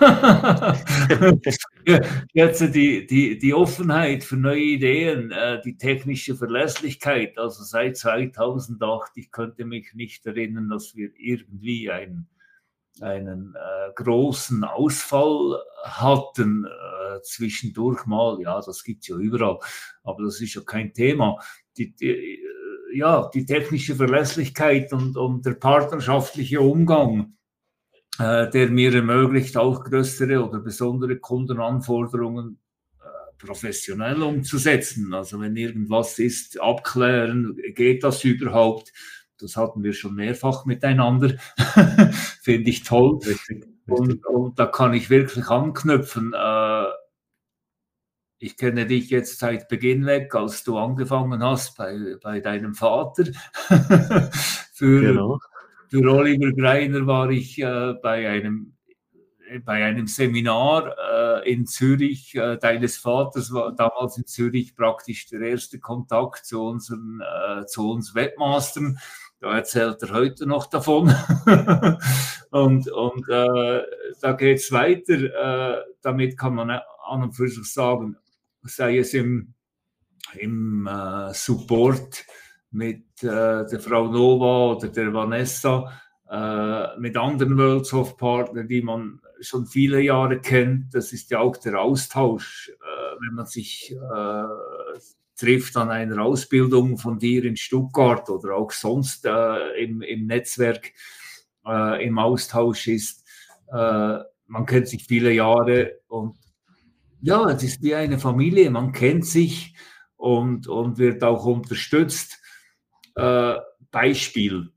Speaker 2: jetzt die, die, die Offenheit für neue Ideen, die technische Verlässlichkeit. Also seit zweitausendacht, ich könnte mich nicht erinnern, dass wir irgendwie einen, einen äh, großen Ausfall hatten, äh, zwischendurch mal. Ja, das gibt's ja überall, aber das ist ja kein Thema. Die, die, ja, die technische Verlässlichkeit und, und der partnerschaftliche Umgang, äh, der mir ermöglicht, auch größere oder besondere Kundenanforderungen äh, professionell umzusetzen. Also wenn irgendwas ist, abklären, geht das überhaupt? Das hatten wir schon mehrfach miteinander. Finde ich toll. Richtig, richtig. Und, und da kann ich wirklich anknüpfen. Äh, Ich kenne dich jetzt seit Beginn weg, als du angefangen hast bei, bei deinem Vater. für,
Speaker 1: Genau.
Speaker 2: für Oliver Greiner war ich äh, bei, einem, bei einem Seminar äh, in Zürich. Äh, deines Vaters war damals in Zürich praktisch der erste Kontakt zu unseren, äh, zu uns Webmastern. Da erzählt er heute noch davon. und und äh, da geht es weiter. Äh, damit kann man an und für sich sagen, sei es im, im äh, Support mit äh, der Frau Nova oder der Vanessa, äh, mit anderen Worldsoft-Partnern, die man schon viele Jahre kennt. Das ist ja auch der Austausch, äh, wenn man sich äh, trifft an einer Ausbildung von dir in Stuttgart oder auch sonst äh, im, im Netzwerk. Äh, äh, im Austausch ist. Äh, man kennt sich viele Jahre und ja, es ist wie eine Familie, man kennt sich und, und wird auch unterstützt. Äh, Beispiel,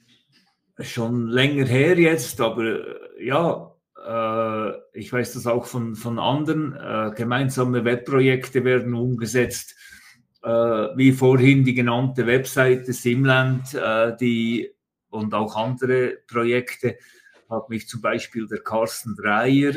Speaker 2: schon länger her jetzt, aber äh, ja, äh, ich weiß das auch von, von anderen. Äh, gemeinsame Webprojekte werden umgesetzt, äh, wie vorhin die genannte Webseite Simland, äh, die und auch andere Projekte, hat mich zum Beispiel der Carsten Dreyer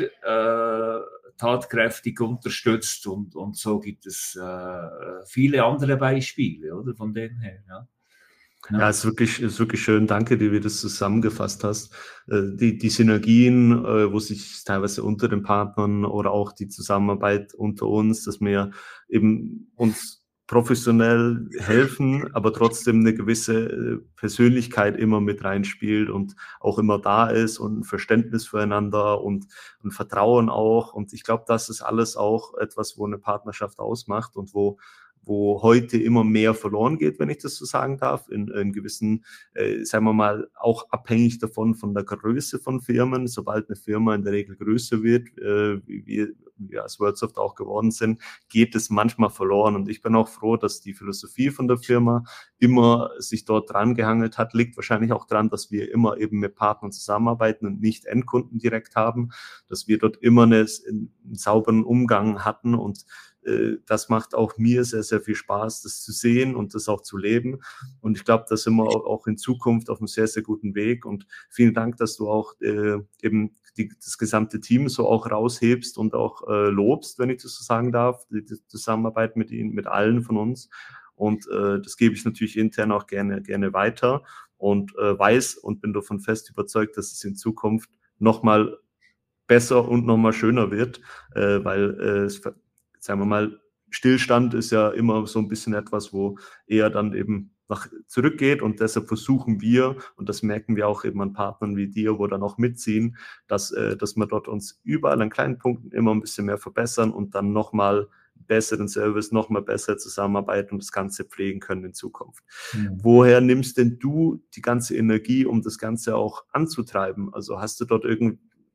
Speaker 2: äh, tatkräftig unterstützt und, und so gibt es äh, viele andere Beispiele, oder von dem her, ja.
Speaker 1: Ja, es ist wirklich, ist wirklich schön. Danke dir, wie du das zusammengefasst hast. Die, die Synergien, wo sich teilweise unter den Partnern oder auch die Zusammenarbeit unter uns, dass wir eben uns professionell helfen, aber trotzdem eine gewisse Persönlichkeit immer mit reinspielt und auch immer da ist und ein Verständnis füreinander und ein Vertrauen auch. Und ich glaube, das ist alles auch etwas, wo eine Partnerschaft ausmacht und wo wo heute immer mehr verloren geht, wenn ich das so sagen darf, in, in gewissen, äh, sagen wir mal, auch abhängig davon von der Größe von Firmen. Sobald eine Firma in der Regel größer wird, äh, wie wir, wir als Worldsoft auch geworden sind, geht es manchmal verloren. Und ich bin auch froh, dass die Philosophie von der Firma immer sich dort dran gehangelt hat. Liegt wahrscheinlich auch daran, dass wir immer eben mit Partnern zusammenarbeiten und nicht Endkunden direkt haben, dass wir dort immer eine, einen sauberen Umgang hatten und das macht auch mir sehr, sehr viel Spaß, das zu sehen und das auch zu leben. Und ich glaube, da sind wir auch in Zukunft auf einem sehr, sehr guten Weg. Und vielen Dank, dass du auch äh, eben die, das gesamte Team so auch raushebst und auch äh, lobst, wenn ich das so sagen darf, die, die Zusammenarbeit mit ihnen, mit allen von uns. Und äh, das gebe ich natürlich intern auch gerne, gerne weiter und äh, weiß und bin davon fest überzeugt, dass es in Zukunft nochmal besser und nochmal schöner wird, äh, weil äh, es sagen wir mal, Stillstand ist ja immer so ein bisschen etwas, wo eher dann eben nach zurückgeht und deshalb versuchen wir, und das merken wir auch eben an Partnern wie dir, wo dann auch mitziehen, dass, äh, dass wir dort uns überall an kleinen Punkten immer ein bisschen mehr verbessern und dann nochmal besseren Service, nochmal besser zusammenarbeiten und das Ganze pflegen können in Zukunft. Mhm. Woher nimmst denn du die ganze Energie, um das Ganze auch anzutreiben? Also hast du dort irgendeine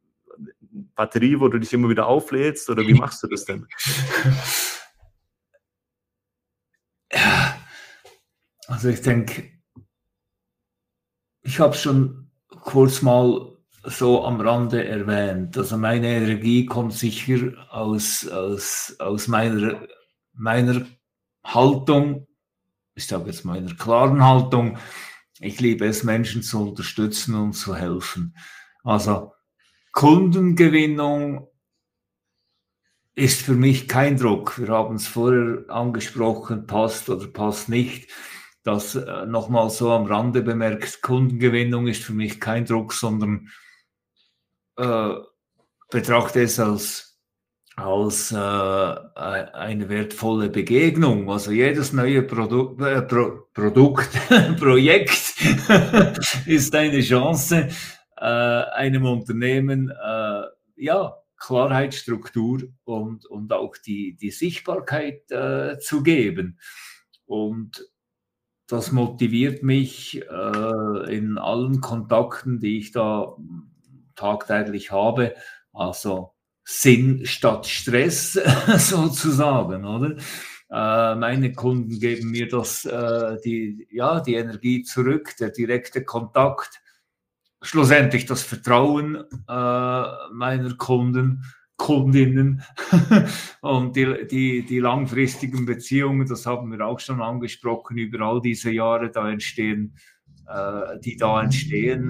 Speaker 1: Batterie, wo du dich immer wieder auflädst oder wie machst du das denn?
Speaker 2: Ja, also ich denke, ich habe es schon kurz mal so am Rande erwähnt. Also meine Energie kommt sicher aus, aus, aus meiner, meiner Haltung, ich sage jetzt meiner klaren Haltung. Ich liebe es, Menschen zu unterstützen und zu helfen. Also Kundengewinnung ist für mich kein Druck. Wir haben es vorher angesprochen, passt oder passt nicht. Das äh, nochmal so am Rande bemerkt, Kundengewinnung ist für mich kein Druck, sondern äh, betrachte es als, als äh, eine wertvolle Begegnung. Also jedes neue Produ äh, Pro Produkt, Projekt ist eine Chance, äh, einem Unternehmen, äh, ja, Klarheit, Struktur und, und auch die, die Sichtbarkeit äh, zu geben. Und das motiviert mich äh, in allen Kontakten, die ich da tagtäglich habe. Also Sinn statt Stress sozusagen, oder? Äh, meine Kunden geben mir das, äh, die, ja, die Energie zurück, der direkte Kontakt. Schlussendlich das Vertrauen äh, meiner Kunden, Kundinnen und die, die, die langfristigen Beziehungen, das haben wir auch schon angesprochen, über all diese Jahre da entstehen, äh, die da entstehen,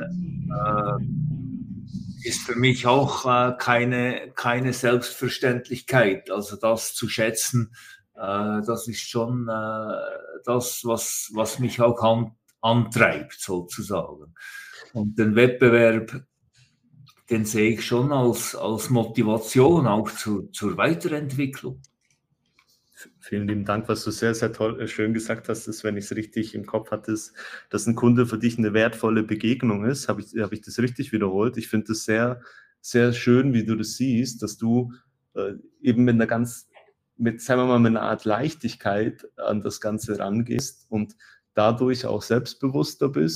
Speaker 2: äh, ist für mich auch äh, keine, keine Selbstverständlichkeit. Also das zu schätzen, äh, das ist schon äh, das, was, was mich auch an, antreibt sozusagen. Und den Wettbewerb, den sehe ich schon als, als Motivation auch zu, zur Weiterentwicklung.
Speaker 1: Vielen lieben Dank, was du sehr, sehr toll, schön gesagt hast, ist, wenn ich es richtig im Kopf hatte, ist, dass ein Kunde für dich eine wertvolle Begegnung ist. Habe ich, habe ich das richtig wiederholt? Ich finde es sehr, sehr schön, wie du das siehst, dass du äh, eben mit einer ganz, mit, sagen wir mal, mit einer Art Leichtigkeit an das Ganze rangehst und dadurch auch selbstbewusster bist,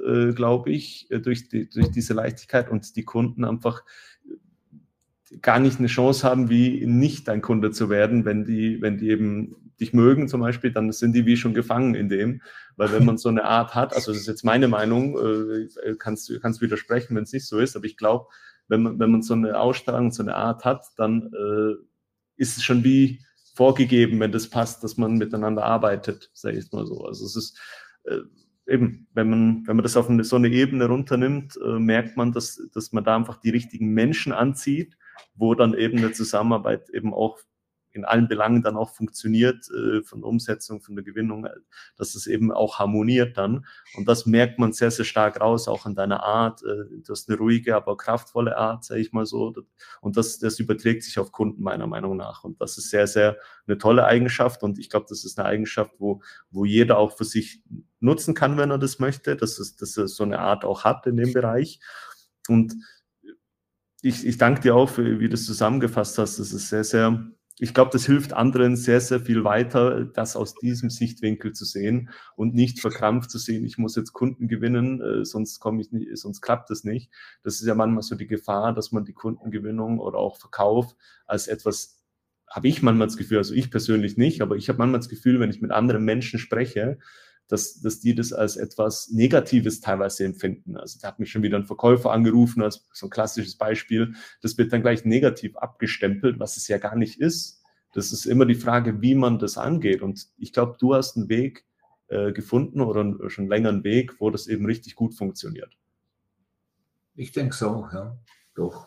Speaker 1: äh, glaube ich, durch, die, durch diese Leichtigkeit und die Kunden einfach gar nicht eine Chance haben, wie nicht dein Kunde zu werden, wenn die, wenn die eben dich mögen zum Beispiel, dann sind die wie schon gefangen in dem, weil wenn man so eine Art hat, also das ist jetzt meine Meinung, äh, kannst du kannst widersprechen, wenn es nicht so ist, aber ich glaube, wenn man, wenn man so eine Ausstrahlung, so eine Art hat, dann äh, ist es schon wie vorgegeben, wenn das passt, dass man miteinander arbeitet, sage ich mal so. Also es ist äh, eben, wenn man, wenn man das auf eine, so eine Ebene runternimmt, äh, merkt man, dass, dass man da einfach die richtigen Menschen anzieht, wo dann eben eine Zusammenarbeit eben auch in allen Belangen dann auch funktioniert, äh, von der Umsetzung, von der Gewinnung, dass es eben auch harmoniert dann. Und das merkt man sehr, sehr stark raus, auch an deiner Art. Äh, du hast eine ruhige, aber kraftvolle Art, sage ich mal so. Und das, das überträgt sich auf Kunden meiner Meinung nach. Und das ist sehr, sehr eine tolle Eigenschaft. Und ich glaube, das ist eine Eigenschaft, wo, wo jeder auch für sich nutzen kann, wenn er das möchte, dass es, dass er so eine Art auch hat in dem Bereich. Und ich, ich danke dir auch, für, wie du das zusammengefasst hast. Das ist sehr, sehr, ich glaube, das hilft anderen sehr, sehr viel weiter, das aus diesem Sichtwinkel zu sehen und nicht verkrampft zu sehen, ich muss jetzt Kunden gewinnen, äh, sonst komme ich nicht, sonst klappt das nicht. Das ist ja manchmal so die Gefahr, dass man die Kundengewinnung oder auch Verkauf als etwas, habe ich manchmal das Gefühl, also ich persönlich nicht, aber ich habe manchmal das Gefühl, wenn ich mit anderen Menschen spreche, dass, dass die das als etwas Negatives teilweise empfinden. Also da hat mich schon wieder ein Verkäufer angerufen, als so ein klassisches Beispiel. Das wird dann gleich negativ abgestempelt, was es ja gar nicht ist. Das ist immer die Frage, wie man das angeht. Und ich glaube, du hast einen Weg äh, gefunden oder einen, schon länger einen Weg, wo das eben richtig gut funktioniert.
Speaker 2: Ich denke so, ja, doch.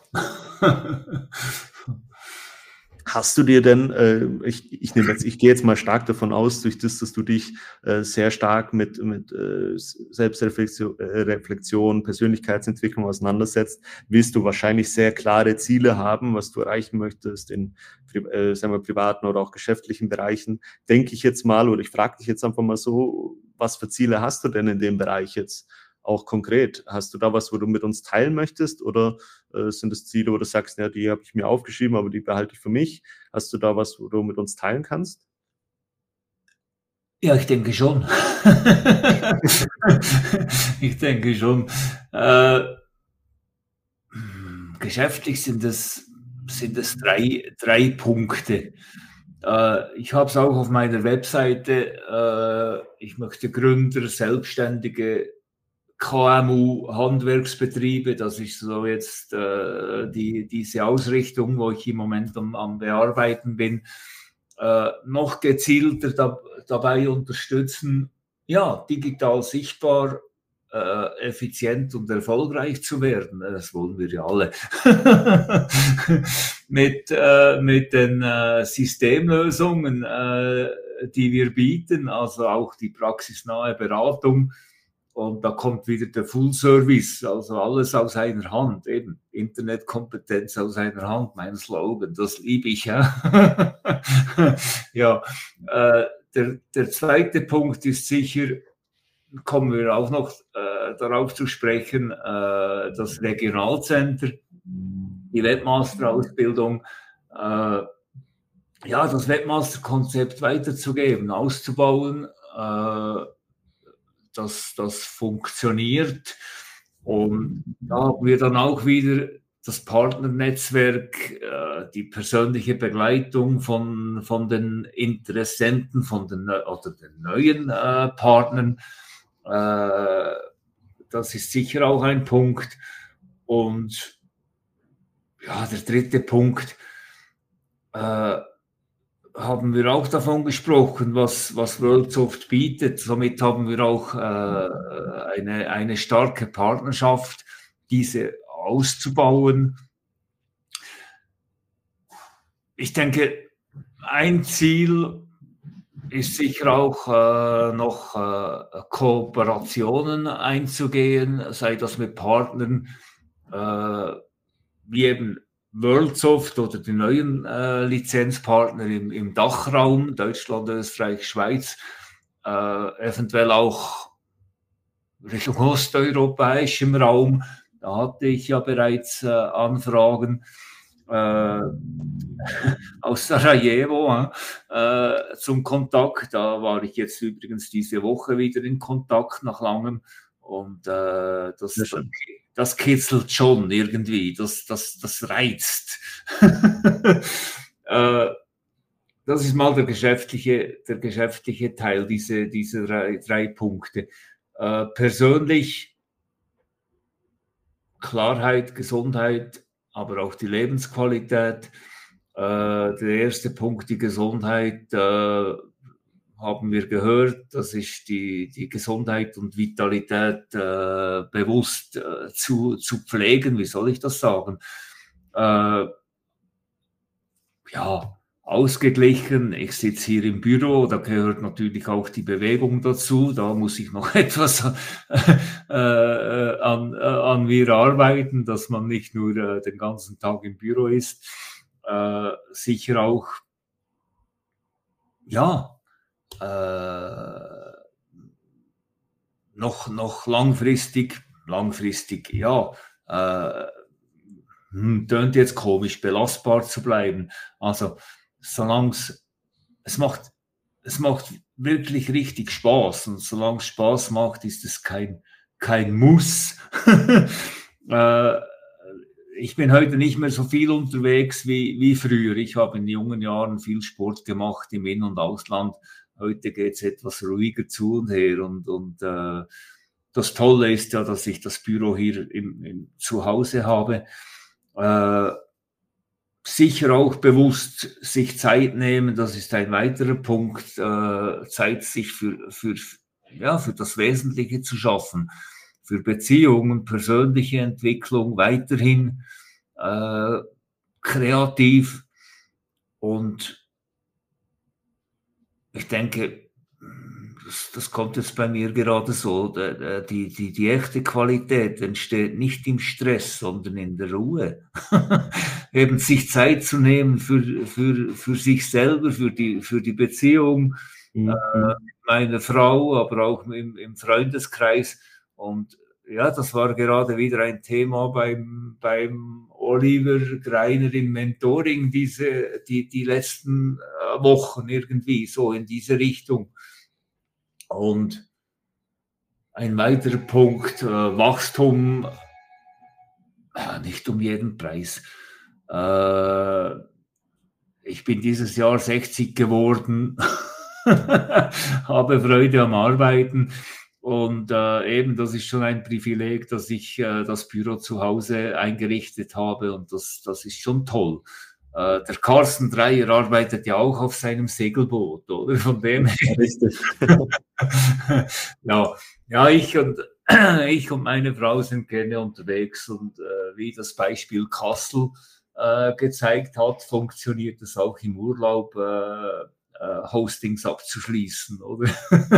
Speaker 1: Hast du dir denn, äh, ich, ich nehme jetzt, ich gehe jetzt mal stark davon aus, durch das, dass du dich äh, sehr stark mit, mit äh, Selbstreflexion, äh, Reflexion, Persönlichkeitsentwicklung auseinandersetzt, wirst du wahrscheinlich sehr klare Ziele haben, was du erreichen möchtest in äh, sagen wir, privaten oder auch geschäftlichen Bereichen. Denke ich jetzt mal, oder ich frage dich jetzt einfach mal so, was für Ziele hast du denn in dem Bereich jetzt? Auch konkret, hast du da was, wo du mit uns teilen möchtest, oder äh, sind es Ziele, wo du sagst, ja, die habe ich mir aufgeschrieben, aber die behalte ich für mich? Hast du da was, wo du mit uns teilen kannst?
Speaker 2: Ja, ich denke schon. Ich denke schon. Äh, geschäftlich sind es, sind es drei, drei Punkte. Äh, ich habe es auch auf meiner Webseite. Äh, ich möchte Gründer, Selbstständige, K M U, Handwerksbetriebe, das ist so jetzt äh, die, diese Ausrichtung, wo ich im Moment am, am Bearbeiten bin, äh, noch gezielter da, dabei unterstützen, ja, digital sichtbar, äh, effizient und erfolgreich zu werden. Das wollen wir ja alle. mit, äh, mit den äh, Systemlösungen, äh, die wir bieten, also auch die praxisnahe Beratung. Und da kommt wieder der Full Service, also alles aus einer Hand, eben Internetkompetenz aus einer Hand, mein Slogan, das liebe ich. Ja, ja äh, der, der zweite Punkt ist sicher, kommen wir auch noch äh, darauf zu sprechen, äh, das Regionalcenter, die Webmaster-Ausbildung, äh, ja, das Webmaster-Konzept weiterzugeben, auszubauen, äh, dass das funktioniert. Und da haben wir dann auch wieder das Partnernetzwerk, äh, die persönliche Begleitung von, von den Interessenten, von den, oder den neuen äh, Partnern. Äh, das ist sicher auch ein Punkt. Und ja, der dritte Punkt, äh, haben wir auch davon gesprochen, was, was Worldsoft bietet. Somit haben wir auch äh, eine, eine starke Partnerschaft, diese auszubauen. Ich denke, ein Ziel ist sicher auch äh, noch äh, Kooperationen einzugehen, sei das mit Partnern äh, wie eben Worldsoft oder die neuen äh, Lizenzpartner im, im Dachraum, Deutschland, Österreich, Schweiz, äh, eventuell auch Richtung osteuropäischem Raum. Da hatte ich ja bereits äh, Anfragen äh, aus Sarajevo äh, zum Kontakt. Da war ich jetzt übrigens diese Woche wieder in Kontakt nach langem. Und äh, das,
Speaker 1: Sehr
Speaker 2: das,
Speaker 1: schön.
Speaker 2: das kitzelt schon irgendwie, das, das, das reizt. äh, das ist mal der geschäftliche, der geschäftliche Teil, diese, diese drei, drei Punkte. Äh, persönlich Klarheit, Gesundheit, aber auch die Lebensqualität. Äh, der erste Punkt, die Gesundheit, äh, haben wir gehört, das ist die, die Gesundheit und Vitalität äh, bewusst äh, zu, zu pflegen, wie soll ich das sagen? Äh, ja, ausgeglichen. Ich sitze hier im Büro, da gehört natürlich auch die Bewegung dazu. Da muss ich noch etwas äh, an, äh, an mir arbeiten, dass man nicht nur äh, den ganzen Tag im Büro ist. Äh, sicher auch, ja, äh, noch, noch langfristig, langfristig, ja, äh, hm, tönt jetzt komisch, belastbar zu bleiben. Also, solange es, es macht, es macht wirklich richtig Spaß und solange es Spaß macht, ist es kein, kein Muss. äh, ich bin heute nicht mehr so viel unterwegs wie, wie früher. Ich habe in jungen Jahren viel Sport gemacht im In- und Ausland. Heute geht es etwas ruhiger zu und her. Und, und äh, das Tolle ist ja, dass ich das Büro hier im, im Zuhause habe. Äh, sicher auch bewusst sich Zeit nehmen, das ist ein weiterer Punkt, äh, Zeit sich für, für, ja, für das Wesentliche zu schaffen, für Beziehungen, persönliche Entwicklung, weiterhin äh, kreativ. Und ich denke, das, das kommt jetzt bei mir gerade so, die, die, die echte Qualität entsteht nicht im Stress, sondern in der Ruhe. Eben sich Zeit zu nehmen für, für, für sich selber, für die, für die Beziehung,
Speaker 1: Mhm.
Speaker 2: äh, mit meiner Frau, aber auch im, im Freundeskreis. Und ja, das war gerade wieder ein Thema beim, beim Oliver Greiner im Mentoring, diese, die, die letzten Wochen irgendwie so in diese Richtung. Und ein weiterer Punkt, äh, Wachstum, äh, nicht um jeden Preis. Äh, ich bin dieses Jahr sechzig geworden, habe Freude am Arbeiten. Und äh, eben, das ist schon ein Privileg, dass ich äh, das Büro zu Hause eingerichtet habe. Und das, das ist schon toll. Äh, der Carsten Dreyer arbeitet ja auch auf seinem Segelboot, oder? Von dem her.
Speaker 1: Richtig.
Speaker 2: ja, ja, ich und, ich und meine Frau sind gerne unterwegs. Und äh, wie das Beispiel Kassel äh, gezeigt hat, funktioniert es auch im Urlaub, äh, Hostings abzuschließen, oder?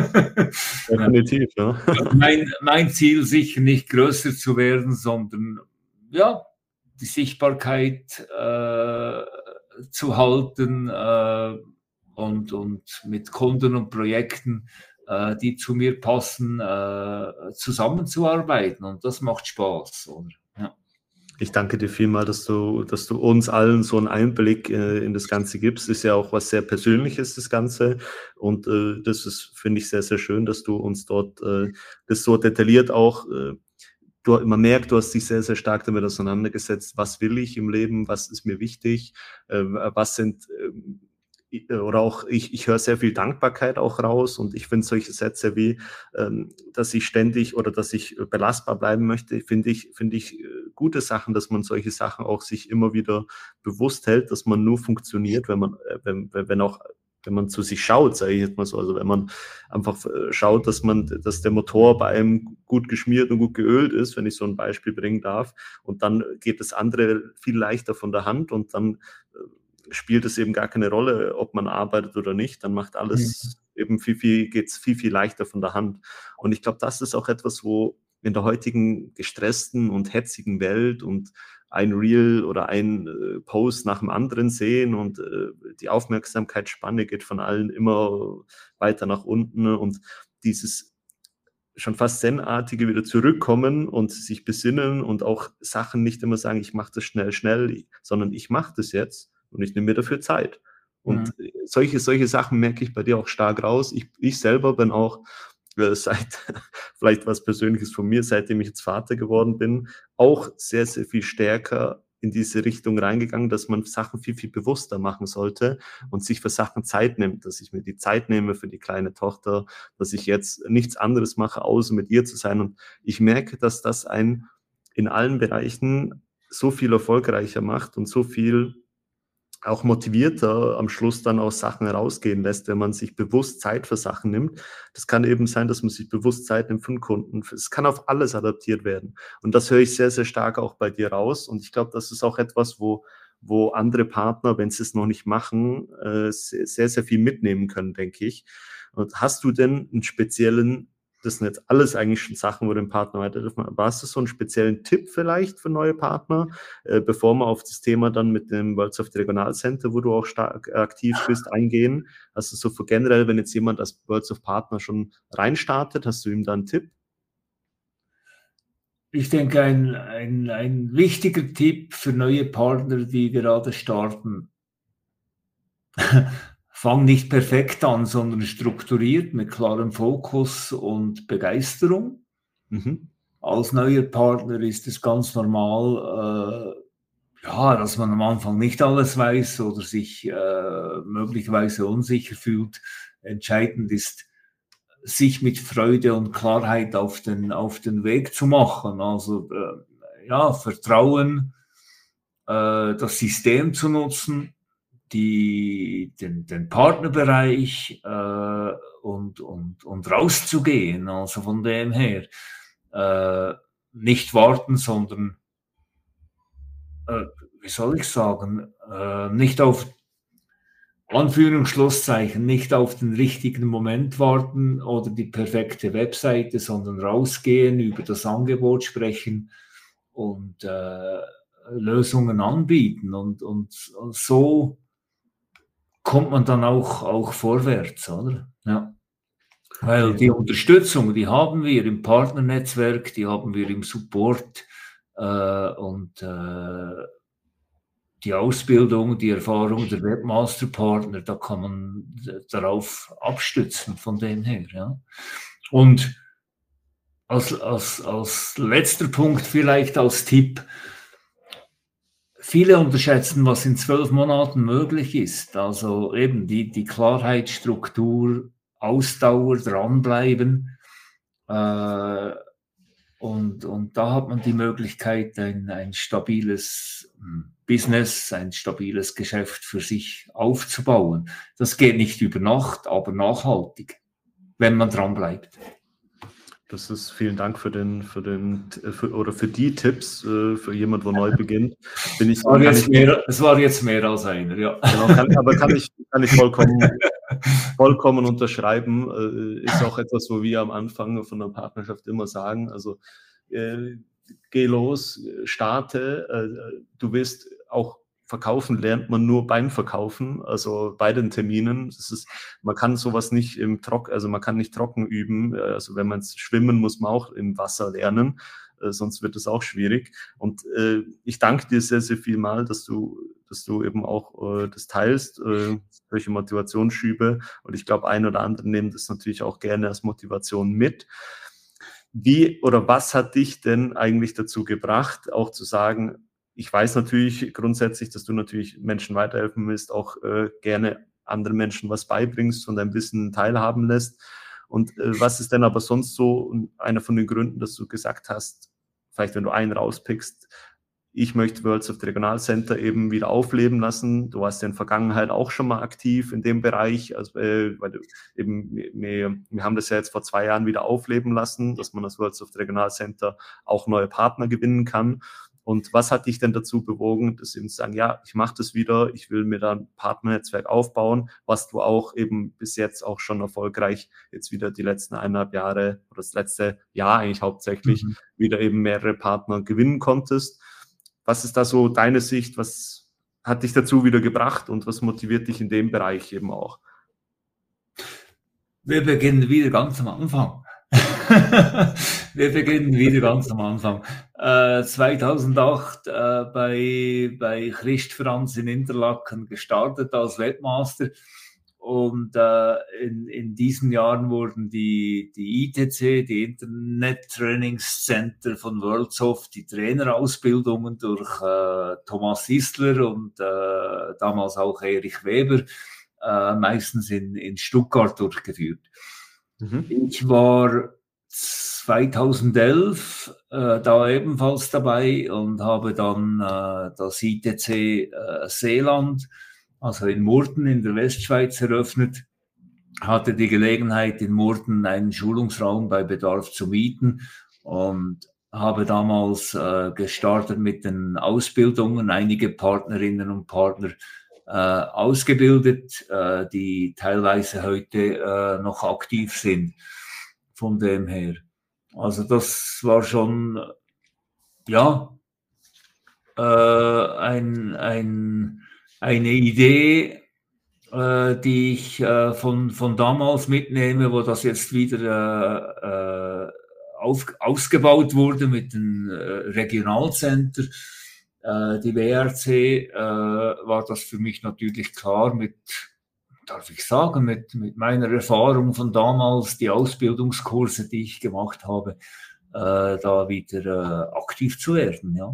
Speaker 1: Definitiv, ja.
Speaker 2: mein, mein Ziel sicher nicht größer zu werden, sondern ja, die Sichtbarkeit äh, zu halten äh, und, und mit Kunden und Projekten, äh, die zu mir passen, äh, zusammenzuarbeiten. Und das macht Spaß, oder? Ja.
Speaker 1: Ich danke dir vielmal, dass du, dass du uns allen so einen Einblick äh, in das Ganze gibst. Ist ja auch was sehr Persönliches, das Ganze. Und äh, das ist, finde ich, sehr, sehr schön, dass du uns dort äh, das so detailliert auch, äh, du, man merkt, du hast dich sehr, sehr stark damit auseinandergesetzt. Was will ich im Leben? Was ist mir wichtig? Äh, was sind, äh, oder auch, ich, ich höre sehr viel Dankbarkeit auch raus und ich finde solche Sätze wie, ähm, dass ich ständig oder dass ich belastbar bleiben möchte, finde ich, finde ich gute Sachen, dass man solche Sachen auch sich immer wieder bewusst hält, dass man nur funktioniert, wenn man, wenn, wenn auch, wenn man zu sich schaut, sage ich jetzt mal so, also wenn man einfach schaut, dass man, dass der Motor bei einem gut geschmiert und gut geölt ist, wenn ich so ein Beispiel bringen darf, und dann geht das andere viel leichter von der Hand und dann spielt es eben gar keine Rolle, ob man arbeitet oder nicht, dann macht alles mhm. eben viel, viel, geht's viel, viel leichter von der Hand. Und ich glaube, das ist auch etwas, wo in der heutigen gestressten und hetzigen Welt und ein Reel oder ein äh, Post nach dem anderen sehen und äh, die Aufmerksamkeitsspanne geht von allen immer weiter nach unten und dieses schon fast Zen-artige wieder zurückkommen und sich besinnen und auch Sachen nicht immer sagen, ich mache das schnell, schnell, sondern ich mache das jetzt und ich nehme mir dafür Zeit. Und mhm. solche, solche Sachen merke ich bei dir auch stark raus. Ich, ich selber bin auch äh, seit, vielleicht was Persönliches von mir, seitdem ich jetzt Vater geworden bin, auch sehr, sehr viel stärker in diese Richtung reingegangen, dass man Sachen viel, viel bewusster machen sollte und sich für Sachen Zeit nimmt, dass ich mir die Zeit nehme für die kleine Tochter, dass ich jetzt nichts anderes mache, außer mit ihr zu sein. Und ich merke, dass das einen in allen Bereichen so viel erfolgreicher macht und so viel auch motivierter am Schluss dann aus Sachen herausgehen lässt, wenn man sich bewusst Zeit für Sachen nimmt. Das kann eben sein, dass man sich bewusst Zeit nimmt für einen Kunden. Es kann auf alles adaptiert werden. Und das höre ich sehr, sehr stark auch bei dir raus. Und ich glaube, das ist auch etwas, wo, wo andere Partner, wenn sie es noch nicht machen, äh, sehr, sehr viel mitnehmen können, denke ich. Und hast du denn einen speziellen, das sind jetzt alles eigentlich schon Sachen, wo den Partner weiterhelfen, aber hast du so einen speziellen Tipp vielleicht für neue Partner, äh, bevor wir auf das Thema dann mit dem Worldsoft Regionalcenter, wo du auch stark aktiv bist, eingehen? Hast du so für generell, wenn jetzt jemand als Worldsoft Partner schon reinstartet, hast du ihm da einen Tipp?
Speaker 2: Ich denke, ein, ein, ein wichtiger Tipp für neue Partner, die gerade starten: Fang nicht perfekt an, sondern strukturiert mit klarem Fokus und Begeisterung. Mhm. Als neuer Partner ist es ganz normal, äh, ja, dass man am Anfang nicht alles weiß oder sich äh, möglicherweise unsicher fühlt. Entscheidend ist, sich mit Freude und Klarheit auf den, auf den Weg zu machen. Also äh, ja, Vertrauen, äh, das System zu nutzen, die, den, den Partnerbereich äh, und, und, und rauszugehen. Also von dem her äh, nicht warten, sondern äh, wie soll ich sagen, äh, nicht auf Anführungs- und Schlusszeichen, nicht auf den richtigen Moment warten oder die perfekte Webseite, sondern rausgehen, über das Angebot sprechen und äh, Lösungen anbieten. Und, und, und so kommt man dann auch, auch vorwärts, oder? Ja. Weil die Unterstützung, die haben wir im Partnernetzwerk, die haben wir im Support äh, und äh, die Ausbildung, die Erfahrung der Webmaster-Partner, da kann man darauf abstützen von dem her. Ja. Und als, als, als letzter Punkt vielleicht als Tipp: Viele unterschätzen, was in zwölf Monaten möglich ist. Also eben die, die Klarheit, Struktur, Ausdauer, dranbleiben. Äh, und, und da hat man die Möglichkeit, ein, ein stabiles Business, ein stabiles Geschäft für sich aufzubauen. Das geht nicht über Nacht, aber nachhaltig, wenn man dranbleibt.
Speaker 1: Das ist, vielen Dank für den, für den, für, oder für die Tipps, äh, für jemand, wo neu beginnt. Bin ich,
Speaker 2: es, war jetzt
Speaker 1: ich,
Speaker 2: mehr, es war jetzt mehr als einer, ja.
Speaker 1: Genau, kann, aber kann ich, kann ich vollkommen, vollkommen unterschreiben. Äh, ist auch etwas, wo wir am Anfang von der Partnerschaft immer sagen, also äh, geh los, starte, äh, du wirst auch verkaufen, lernt man nur beim Verkaufen, also bei den Terminen. Das ist, man kann sowas nicht im Trocken, also man kann nicht trocken üben. Also wenn man schwimmen, muss man auch im Wasser lernen, äh, sonst wird es auch schwierig. Und äh, ich danke dir sehr, sehr viel mal, dass du, dass du eben auch äh, das teilst, äh, solche Motivationsschübe. Und ich glaube, ein oder andere nehmen das natürlich auch gerne als Motivation mit. Wie oder was hat dich denn eigentlich dazu gebracht, auch zu sagen, ich weiß natürlich grundsätzlich, dass du natürlich Menschen weiterhelfen willst, auch äh, gerne anderen Menschen was beibringst und dein Wissen teilhaben lässt. Und äh, was ist denn aber sonst so einer von den Gründen, dass du gesagt hast, vielleicht wenn du einen rauspickst, ich möchte Worldsoft Regionalcenter eben wieder aufleben lassen. Du warst ja in der Vergangenheit auch schon mal aktiv in dem Bereich. Also, äh, weil du eben, wir, wir haben das ja jetzt vor zwei Jahren wieder aufleben lassen, dass man das Worldsoft Regionalcenter auch neue Partner gewinnen kann. Und was hat dich denn dazu bewogen, dass eben zu sagen, ja, ich mache das wieder, ich will mir da ein Partnernetzwerk aufbauen, was du auch eben bis jetzt auch schon erfolgreich jetzt wieder die letzten eineinhalb Jahre oder das letzte Jahr eigentlich hauptsächlich mhm. wieder eben mehrere Partner gewinnen konntest. Was ist da so deine Sicht? Was hat dich dazu wieder gebracht und was motiviert dich in dem Bereich eben auch?
Speaker 2: Wir beginnen wieder ganz am Anfang. Wir beginnen wieder ganz am Anfang. Äh, zweitausendacht äh, bei, bei Christ Franz in Interlaken gestartet als Webmaster und äh, in, in diesen Jahren wurden die, die I T C, die Internet Trainingscenter von Worldsoft, die Trainerausbildungen durch äh, Thomas Isler und äh, damals auch Erich Weber, äh, meistens in, in Stuttgart durchgeführt. Mhm. Ich war zweitausendelf äh, da ebenfalls dabei und habe dann äh, das I T C äh, Seeland, also in Murten in der Westschweiz, eröffnet. Hatte die Gelegenheit, in Murten einen Schulungsraum bei Bedarf zu mieten und habe damals äh, gestartet mit den Ausbildungen, einige Partnerinnen und Partner äh, ausgebildet, äh, die teilweise heute äh, noch aktiv sind. Von dem her. Also das war schon, ja, äh, ein, ein, eine Idee, äh, die ich äh, von, von damals mitnehme, wo das jetzt wieder äh, auf, ausgebaut wurde mit dem äh, Regionalcenter. Äh, die W R C äh, war das für mich natürlich klar mit, darf ich sagen, mit, mit meiner Erfahrung von damals, die Ausbildungskurse, die ich gemacht habe, äh, da wieder äh, aktiv zu werden, ja.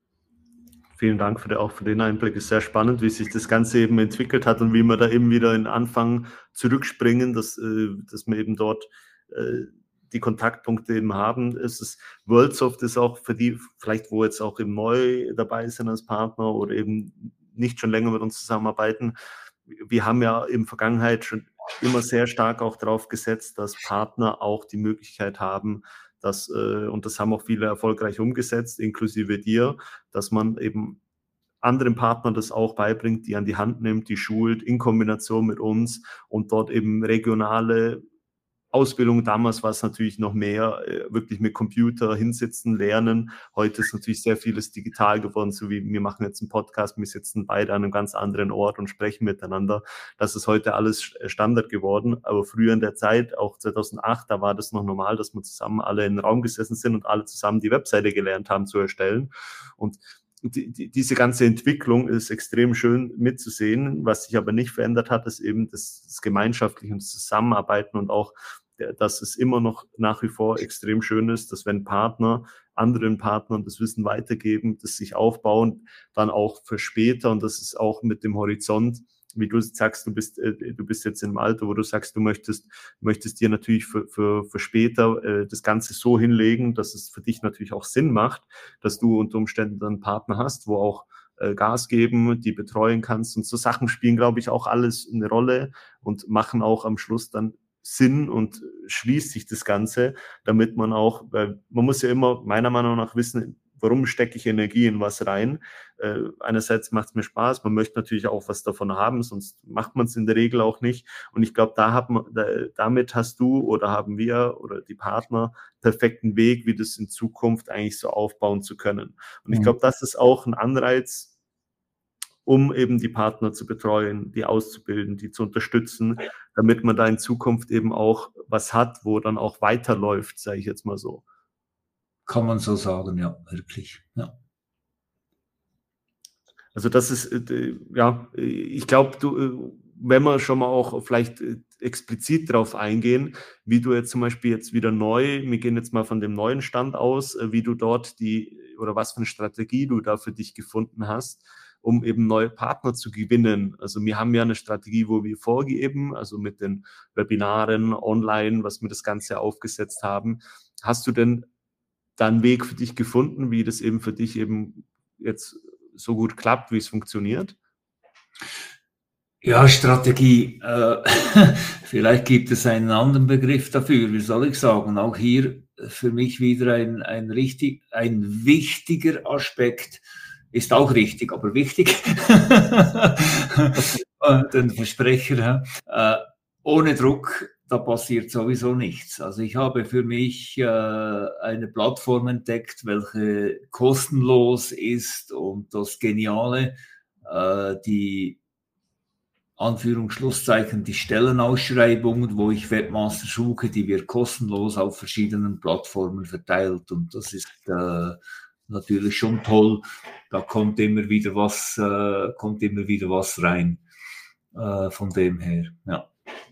Speaker 1: Vielen Dank für, die, auch für den Einblick. Es ist sehr spannend, wie sich das Ganze eben entwickelt hat und wie wir da eben wieder in den Anfang zurückspringen, dass, äh, dass wir eben dort äh, die Kontaktpunkte eben haben. Es ist, Worldsoft ist auch für die, vielleicht wo jetzt auch eben neu dabei sind als Partner oder eben nicht schon länger mit uns zusammenarbeiten. Wir haben ja in der Vergangenheit schon immer sehr stark auch darauf gesetzt, dass Partner auch die Möglichkeit haben, dass, äh, und das haben auch viele erfolgreich umgesetzt, inklusive dir, dass man eben anderen Partnern das auch beibringt, die an die Hand nimmt, die schult, in Kombination mit uns und dort eben regionale Ausbildung. Damals war es natürlich noch mehr äh, wirklich mit Computer hinsitzen, lernen. Heute ist natürlich sehr vieles digital geworden, so wie wir machen jetzt einen Podcast, wir sitzen beide an einem ganz anderen Ort und sprechen miteinander. Das ist heute alles Standard geworden, aber früher in der Zeit, auch zweitausendacht, da war das noch normal, dass wir zusammen alle in den Raum gesessen sind und alle zusammen die Webseite gelernt haben zu erstellen. Und Die, die, diese ganze Entwicklung ist extrem schön mitzusehen. Was sich aber nicht verändert hat, ist eben das, das Gemeinschaftliche und das Zusammenarbeiten und auch, dass es immer noch nach wie vor extrem schön ist, dass wenn Partner anderen Partnern das Wissen weitergeben, das sich aufbauen, dann auch für später, und das ist auch mit dem Horizont, wie du sagst, du bist, äh, du bist jetzt im Alter, wo du sagst, du möchtest, möchtest dir natürlich für, für, für später äh, das Ganze so hinlegen, dass es für dich natürlich auch Sinn macht, dass du unter Umständen dann einen Partner hast, wo auch äh, Gas geben, die betreuen kannst, und so Sachen spielen, glaube ich, auch alles eine Rolle und machen auch am Schluss dann Sinn und schließt sich das Ganze, damit man auch, weil man muss ja immer meiner Meinung nach wissen, warum stecke ich Energie in was rein? Äh, einerseits macht es mir Spaß, man möchte natürlich auch was davon haben, sonst macht man es in der Regel auch nicht. Und ich glaube, da hat man, da, damit hast du oder haben wir oder die Partner perfekten Weg, wie das in Zukunft eigentlich so aufbauen zu können. Und ich glaube, das ist auch ein Anreiz, um eben die Partner zu betreuen, die auszubilden, die zu unterstützen, damit man da in Zukunft eben auch was hat, wo dann auch weiterläuft, sage ich jetzt mal so.
Speaker 2: Kann man so sagen, ja, wirklich, ja.
Speaker 1: Also das ist, äh, ja, ich glaube, du, wenn wir schon mal auch vielleicht explizit darauf eingehen, wie du jetzt zum Beispiel jetzt wieder neu, wir gehen jetzt mal von dem neuen Stand aus, wie du dort die, oder was für eine Strategie du da für dich gefunden hast, um eben neue Partner zu gewinnen. Also wir haben ja eine Strategie, wo wir vorgeben, also mit den Webinaren online, was wir das Ganze aufgesetzt haben. Hast du denn da einen Weg für dich gefunden, wie das eben für dich eben jetzt so gut klappt, wie es funktioniert?
Speaker 2: Ja, Strategie. Äh, vielleicht gibt es einen anderen Begriff dafür. Wie soll ich sagen? Auch hier für mich wieder ein, ein richtig, ein wichtiger Aspekt. Ist auch richtig, aber wichtig. Den Versprecher. Äh, ohne Druck, da passiert sowieso nichts. Also ich habe für mich äh, eine Plattform entdeckt, welche kostenlos ist, und das Geniale, äh, die Anführungsschlusszeichen, die Stellenausschreibungen, wo ich Webmaster suche, die wird kostenlos auf verschiedenen Plattformen verteilt, und das ist äh, natürlich schon toll. Da kommt immer wieder was, äh, kommt immer wieder was rein. Äh, von dem her, ja.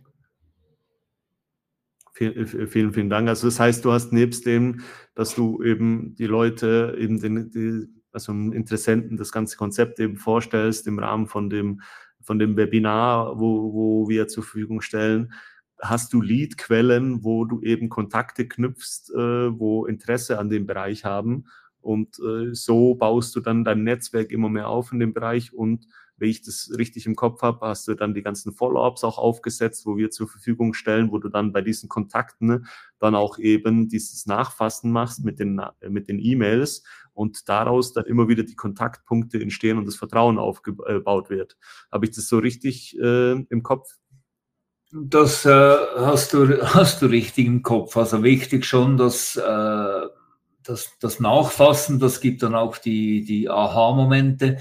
Speaker 1: Vielen, vielen Dank. Also das heißt, du hast nebst dem, dass du eben die Leute, eben den, die, also Interessenten das ganze Konzept eben vorstellst im Rahmen von dem, von dem Webinar, wo, wo wir zur Verfügung stellen, hast du Lead-Quellen, wo du eben Kontakte knüpfst, äh, wo Interesse an dem Bereich haben, und äh, so baust du dann dein Netzwerk immer mehr auf in dem Bereich. Und wenn ich das richtig im Kopf habe, hast du dann die ganzen Follow-ups auch aufgesetzt, wo wir zur Verfügung stellen, wo du dann bei diesen Kontakten, ne, dann auch eben dieses Nachfassen machst mit den, mit den E-Mails und daraus dann immer wieder die Kontaktpunkte entstehen und das Vertrauen aufgebaut wird. Habe ich das so richtig äh, im Kopf?
Speaker 2: Das äh, hast du, hast du richtig im Kopf. Also wichtig schon, dass äh, das, das Nachfassen, das gibt dann auch die, die Aha-Momente.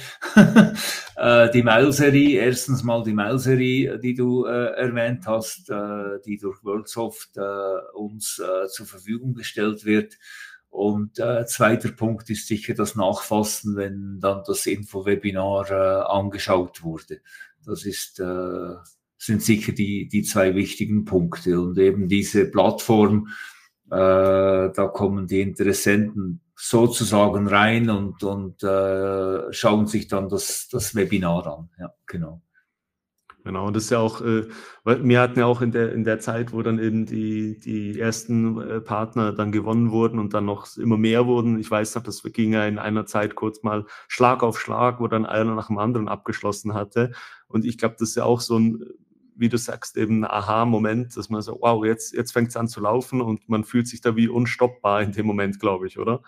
Speaker 2: äh, die Mail-Serie, erstens mal die Mail-Serie, die du äh, erwähnt hast, äh, die durch Worldsoft äh, uns äh, zur Verfügung gestellt wird. Und äh, zweiter Punkt ist sicher das Nachfassen, wenn dann das Info-Webinar äh, angeschaut wurde. Das ist, äh, sind sicher die, die zwei wichtigen Punkte. Und eben diese Plattform, Äh, da kommen die Interessenten sozusagen rein und, und äh, schauen sich dann das, das Webinar an. Ja, genau.
Speaker 1: Genau, und das ist ja auch, äh, weil wir hatten ja auch in der, in der Zeit, wo dann eben die, die ersten äh, Partner dann gewonnen wurden und dann noch immer mehr wurden. Ich weiß noch, das ging ja in einer Zeit kurz mal Schlag auf Schlag, wo dann einer nach dem anderen abgeschlossen hatte. Und ich glaube, das ist ja auch so ein, wie du sagst, eben ein Aha-Moment, dass man so, wow, jetzt, jetzt fängt es an zu laufen und man fühlt sich da wie unstoppbar in dem Moment, glaube ich, oder?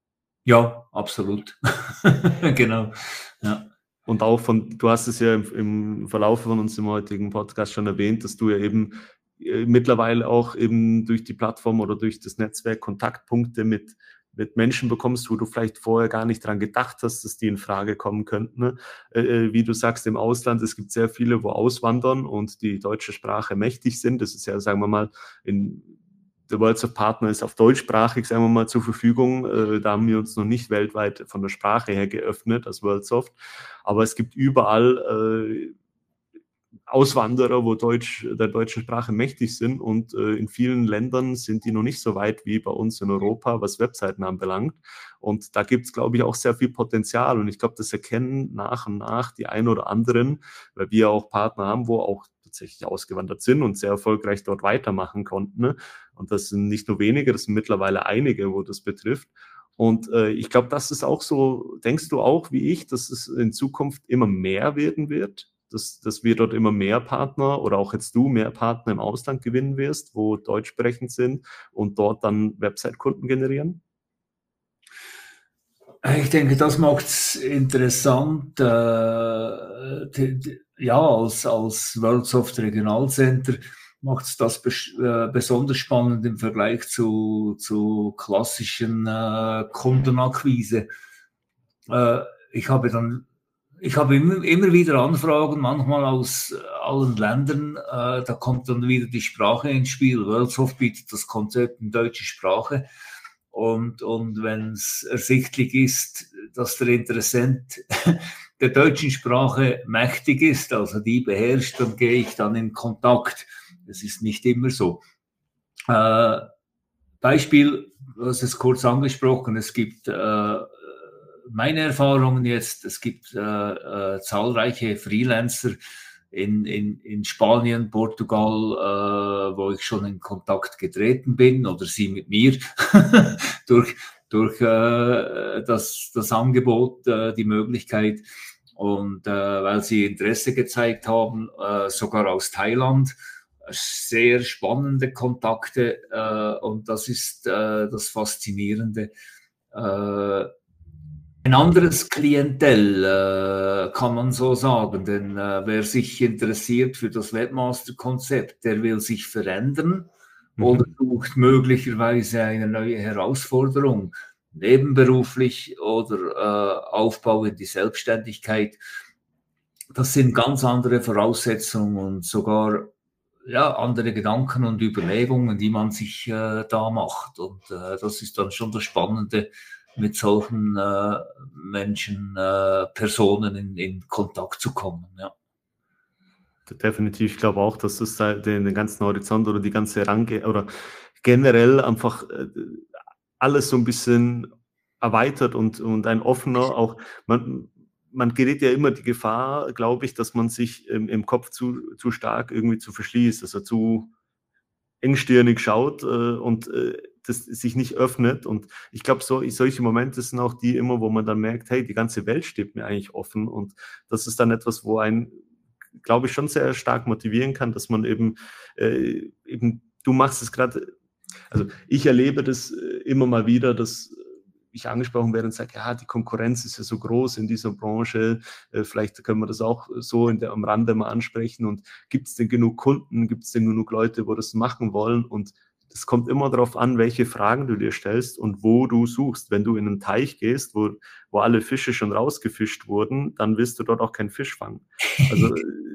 Speaker 2: Ja, absolut. Genau. Ja.
Speaker 1: Und auch von, du hast es ja im, im Verlauf von unserem heutigen Podcast schon erwähnt, dass du ja eben äh, mittlerweile auch eben durch die Plattform oder durch das Netzwerk Kontaktpunkte mit, mit Menschen bekommst, wo du vielleicht vorher gar nicht dran gedacht hast, dass die in Frage kommen könnten. Ne? Äh, wie du sagst, im Ausland, es gibt sehr viele, wo auswandern und die deutsche Sprache mächtig sind. Das ist ja, sagen wir mal, in der Worldsoft Partner ist auf deutschsprachig, sagen wir mal, zur Verfügung. Äh, da haben wir uns noch nicht weltweit von der Sprache her geöffnet als Worldsoft. Aber es gibt überall äh, Auswanderer, wo Deutsch, der deutschen Sprache mächtig sind. Und äh, in vielen Ländern sind die noch nicht so weit wie bei uns in Europa, was Webseiten anbelangt. Und da gibt es, glaube ich, auch sehr viel Potenzial. Und ich glaube, das erkennen nach und nach die ein oder anderen, weil wir auch Partner haben, wo auch tatsächlich ausgewandert sind und sehr erfolgreich dort weitermachen konnten. Ne? Und das sind nicht nur wenige, das sind mittlerweile einige, wo das betrifft. Und äh, ich glaube, das ist auch so, denkst du auch wie ich, dass es in Zukunft immer mehr werden wird, dass, dass wir dort immer mehr Partner oder auch jetzt du mehr Partner im Ausland gewinnen wirst, wo deutschsprechend sind und dort dann Website-Kunden generieren?
Speaker 2: Ich denke, das macht es interessant. Äh, die, die, ja, als, als Worldsoft Regionalcenter macht es das bes äh, besonders spannend im Vergleich zu, zu klassischen äh, Kundenakquise. Äh, ich habe dann, ich habe immer, immer wieder Anfragen, manchmal aus allen Ländern. Äh, da kommt dann wieder die Sprache ins Spiel. Worldsoft bietet das Konzept in deutscher Sprache. Und, und wenn es ersichtlich ist, dass der Interessent der deutschen Sprache mächtig ist, also die beherrscht, dann gehe ich dann in Kontakt. Das ist nicht immer so. Äh, Beispiel, du hast es kurz angesprochen, es gibt äh, meine Erfahrungen jetzt, es gibt äh, äh, zahlreiche Freelancer in, in, in Spanien, Portugal, äh, wo ich schon in Kontakt getreten bin oder sie mit mir durch, durch äh, das, das Angebot, äh, die Möglichkeit. Und äh, weil sie Interesse gezeigt haben, äh, sogar aus Thailand, sehr spannende Kontakte äh, und das ist äh, das Faszinierende. Äh, ein anderes Klientel, äh, kann man so sagen, denn äh, wer sich interessiert für das Webmaster-Konzept, der will sich verändern mhm. oder sucht möglicherweise eine neue Herausforderung, nebenberuflich oder äh, Aufbau in die Selbstständigkeit. Das sind ganz andere Voraussetzungen und sogar ja, andere Gedanken und Überlegungen, die man sich äh, da macht. Und äh, das ist dann schon das Spannende, mit solchen äh, Menschen, äh, Personen in, in Kontakt zu kommen. Ja.
Speaker 1: Definitiv, ich glaube auch, dass es da den, den ganzen Horizont oder die ganze Range oder generell einfach äh, alles so ein bisschen erweitert und, und ein offener, auch man, man gerät ja immer die Gefahr, glaube ich, dass man sich im, im Kopf zu, zu stark irgendwie zu verschließt, also zu engstirnig schaut äh, und äh, das sich nicht öffnet. Und ich glaube, so, solche Momente sind auch die immer, wo man dann merkt, hey, die ganze Welt steht mir eigentlich offen. Und das ist dann etwas, wo ein, glaube ich, schon sehr stark motivieren kann, dass man eben, äh, eben du machst es gerade, also ich erlebe das äh, immer mal wieder, dass ich angesprochen werde und sage, ja, die Konkurrenz ist ja so groß in dieser Branche, äh, vielleicht können wir das auch so in der, am Rande mal ansprechen und gibt es denn genug Kunden, gibt es denn genug Leute, wo das machen wollen und es kommt immer darauf an, welche Fragen du dir stellst und wo du suchst. Wenn du in einen Teich gehst, wo, wo alle Fische schon rausgefischt wurden, dann wirst du dort auch keinen Fisch fangen. Also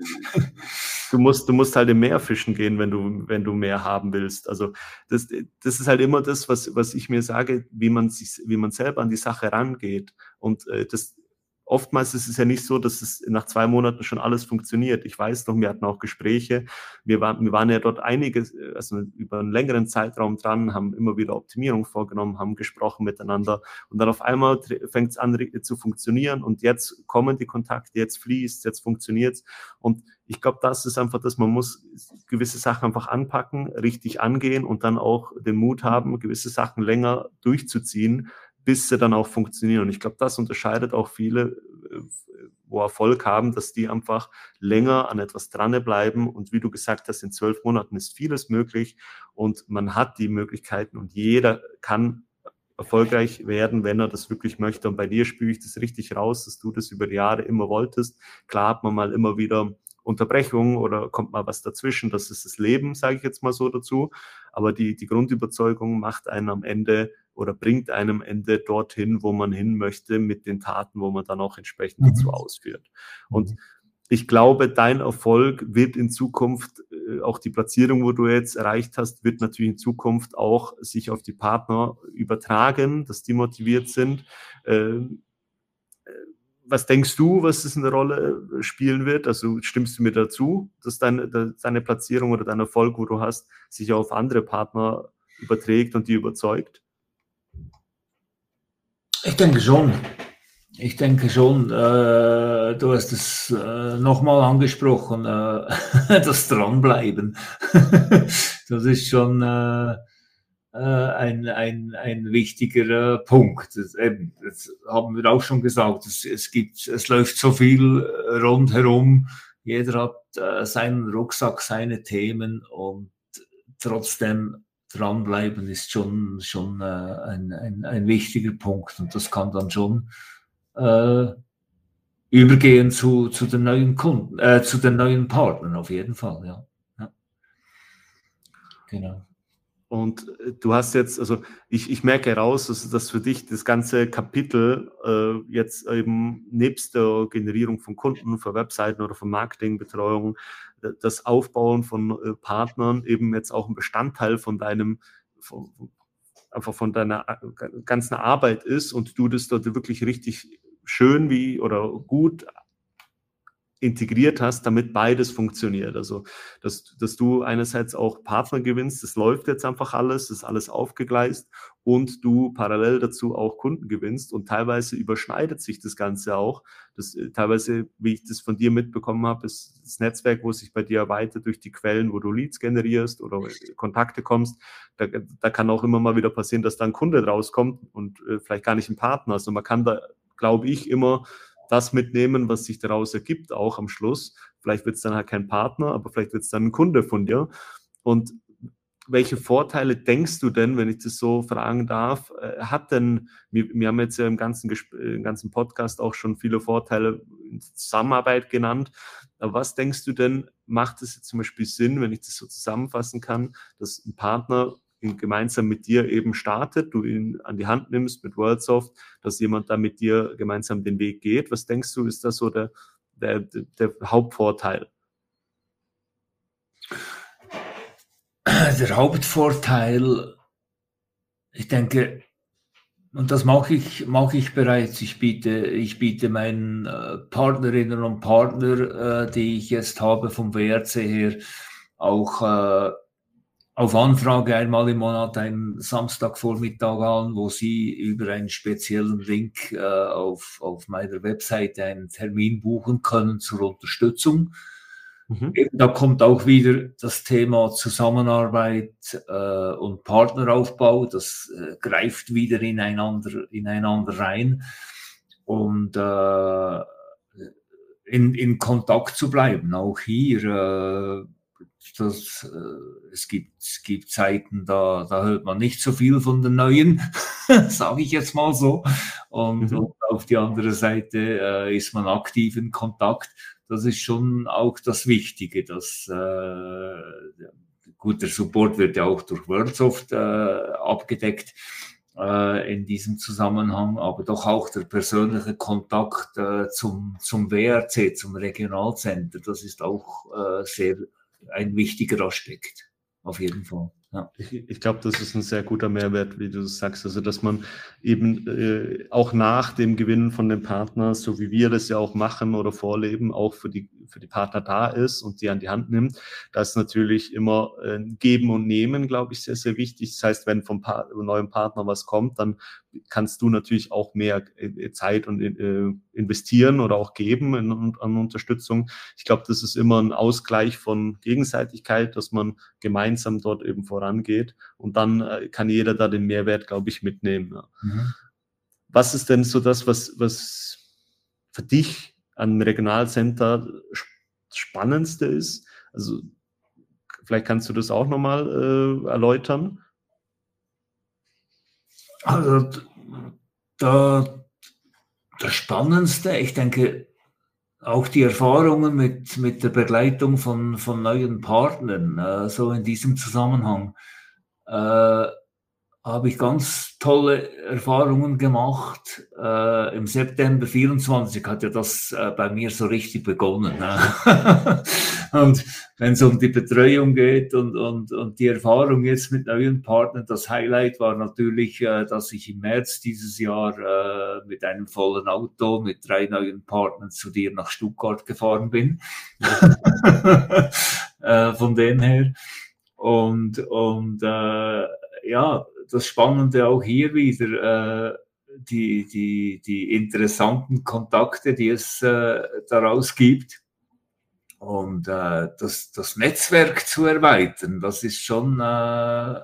Speaker 1: du musst, du musst halt im Meer fischen gehen, wenn du, wenn du mehr haben willst. Also das, das ist halt immer das, was, was ich mir sage, wie man sich, wie man selber an die Sache rangeht. Und äh, das oftmals ist es ja nicht so, dass es nach zwei Monaten schon alles funktioniert. Ich weiß noch, wir hatten auch Gespräche, wir waren, wir waren ja dort einige, also über einen längeren Zeitraum dran, haben immer wieder Optimierung vorgenommen, haben gesprochen miteinander und dann auf einmal fängt es an zu funktionieren und jetzt kommen die Kontakte, jetzt fließt, jetzt funktioniert es und ich glaube, das ist einfach das, man muss gewisse Sachen einfach anpacken, richtig angehen und dann auch den Mut haben, gewisse Sachen länger durchzuziehen, bis sie dann auch funktionieren. Und ich glaube, das unterscheidet auch viele, wo Erfolg haben, dass die einfach länger an etwas dranbleiben. Und wie du gesagt hast, in zwölf Monaten ist vieles möglich und man hat die Möglichkeiten und jeder kann erfolgreich werden, wenn er das wirklich möchte. Und bei dir spüre ich das richtig raus, dass du das über die Jahre immer wolltest. Klar hat man mal immer wieder Unterbrechungen oder kommt mal was dazwischen. Das ist das Leben, sage ich jetzt mal so dazu. Aber die, die Grundüberzeugung macht einen am Ende oder bringt einem am Ende dorthin, wo man hin möchte, mit den Taten, wo man dann auch entsprechend mhm. dazu ausführt. Und mhm. ich glaube, dein Erfolg wird in Zukunft, äh, auch die Platzierung, wo du jetzt erreicht hast, wird natürlich in Zukunft auch sich auf die Partner übertragen, dass die motiviert sind. Äh, Was denkst du, was es eine Rolle spielen wird? Also stimmst du mir dazu, dass deine, deine Platzierung oder dein Erfolg, wo du hast, sich auf andere Partner überträgt und die überzeugt?
Speaker 2: Ich denke schon. Ich denke schon. Äh, du hast es äh, nochmal angesprochen, äh, das Dranbleiben. Das ist schon äh, Ein, ein, ein wichtiger äh, Punkt. Das, eben, das haben wir auch schon gesagt. Es, es gibt, es läuft so viel rundherum. Jeder hat äh, seinen Rucksack, seine Themen und trotzdem dranbleiben ist schon, schon äh, ein, ein, ein wichtiger Punkt. Und das kann dann schon äh, übergehen zu, zu den neuen Kunden, äh, zu den neuen Partnern auf jeden Fall. Ja. Ja. Genau.
Speaker 1: Und du hast jetzt, also ich, ich merke heraus, dass, dass für dich das ganze Kapitel äh, jetzt eben nebst der Generierung von Kunden, für Webseiten oder von Marketingbetreuung, das Aufbauen von äh, Partnern eben jetzt auch ein Bestandteil von deinem, von, einfach von deiner ganzen Arbeit ist und du das dort wirklich richtig schön wie oder gut integriert hast, damit beides funktioniert. Also, dass, dass du einerseits auch Partner gewinnst, das läuft jetzt einfach alles, das ist alles aufgegleist und du parallel dazu auch Kunden gewinnst und teilweise überschneidet sich das Ganze auch. Das, teilweise, wie ich das von dir mitbekommen habe, ist das Netzwerk, wo sich bei dir erweitert durch die Quellen, wo du Leads generierst oder Kontakte kommst. Da, da kann auch immer mal wieder passieren, dass da ein Kunde rauskommt und äh, vielleicht gar nicht ein Partner. Also man kann da, glaube ich, immer das mitnehmen, was sich daraus ergibt, auch am Schluss. Vielleicht wird es dann halt kein Partner, aber vielleicht wird es dann ein Kunde von dir. Und welche Vorteile denkst du denn, wenn ich das so fragen darf, äh, hat denn, wir, wir haben jetzt ja im ganzen, im ganzen Podcast auch schon viele Vorteile in Zusammenarbeit genannt, aber was denkst du denn, macht es jetzt zum Beispiel Sinn, wenn ich das so zusammenfassen kann, dass ein Partner gemeinsam mit dir eben startet, du ihn an die Hand nimmst mit Worldsoft, dass jemand da mit dir gemeinsam den Weg geht. Was denkst du, ist das so der, der, der Hauptvorteil?
Speaker 2: Der Hauptvorteil, ich denke, Und das mache ich, mache ich bereits. Ich biete, ich biete meinen äh, Partnerinnen und Partner, äh, die ich jetzt habe vom W R C her, auch äh, auf Anfrage einmal im Monat einen Samstagvormittag an, wo sie über einen speziellen Link äh, auf, auf meiner Webseite einen Termin buchen können zur Unterstützung. Mhm. Da kommt auch wieder das Thema Zusammenarbeit äh, und Partneraufbau. Das äh, greift wieder ineinander, ineinander rein. Und äh, in, in Kontakt zu bleiben. Auch hier, äh, das, äh, es, gibt, es gibt Zeiten, da, da hört man nicht so viel von den Neuen, sage ich jetzt mal so. Und, mhm. und auf die andere Seite äh, ist man aktiv in Kontakt. Das ist schon auch das Wichtige, dass äh, gut, der Support wird ja auch durch Worldsoft äh, abgedeckt äh, in diesem Zusammenhang, aber doch auch der persönliche Kontakt äh, zum, zum W R C, zum Regionalcenter, das ist auch äh, sehr ein wichtiger Aspekt, auf jeden Fall. Ja.
Speaker 1: Ich, ich glaube, das ist ein sehr guter Mehrwert, wie du sagst, also dass man eben äh, auch nach dem Gewinnen von dem Partner, so wie wir das ja auch machen oder vorleben, auch für die für die Partner da ist und die an die Hand nimmt. Da ist natürlich immer äh, Geben und Nehmen, glaube ich, sehr, sehr wichtig. Das heißt, wenn vom pa- neuen Partner was kommt, dann kannst du natürlich auch mehr äh, Zeit und äh, investieren oder auch geben in, in, an Unterstützung. Ich glaube, das ist immer ein Ausgleich von Gegenseitigkeit, dass man gemeinsam dort eben vorangeht und dann äh, kann jeder da den Mehrwert, glaube ich, mitnehmen. Ja. Mhm. Was ist denn so das, was, was für dich am Regionalcenter Spannendste ist? Also vielleicht kannst du das auch nochmal äh, erläutern.
Speaker 2: Also da, das Spannendste, ich denke, auch die Erfahrungen mit, mit der Begleitung von, von neuen Partnern, äh, so in diesem Zusammenhang, äh, habe ich ganz tolle Erfahrungen gemacht. Äh, im September vierundzwanzig hat ja das äh, bei mir so richtig begonnen. Ne? Und wenn es um die Betreuung geht und, und, und die Erfahrung jetzt mit neuen Partnern, das Highlight war natürlich, äh, dass ich im März dieses Jahr äh, mit einem vollen Auto mit drei neuen Partnern zu dir nach Stuttgart gefahren bin. äh, von dem her. Und, und äh, ja, das Spannende auch hier wieder, äh, die, die, die interessanten Kontakte, die es äh, daraus gibt. Und äh, das, das Netzwerk zu erweitern, das ist schon äh,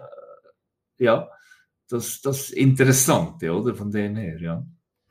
Speaker 2: ja, das, das Interessante, oder? Von dem her, ja.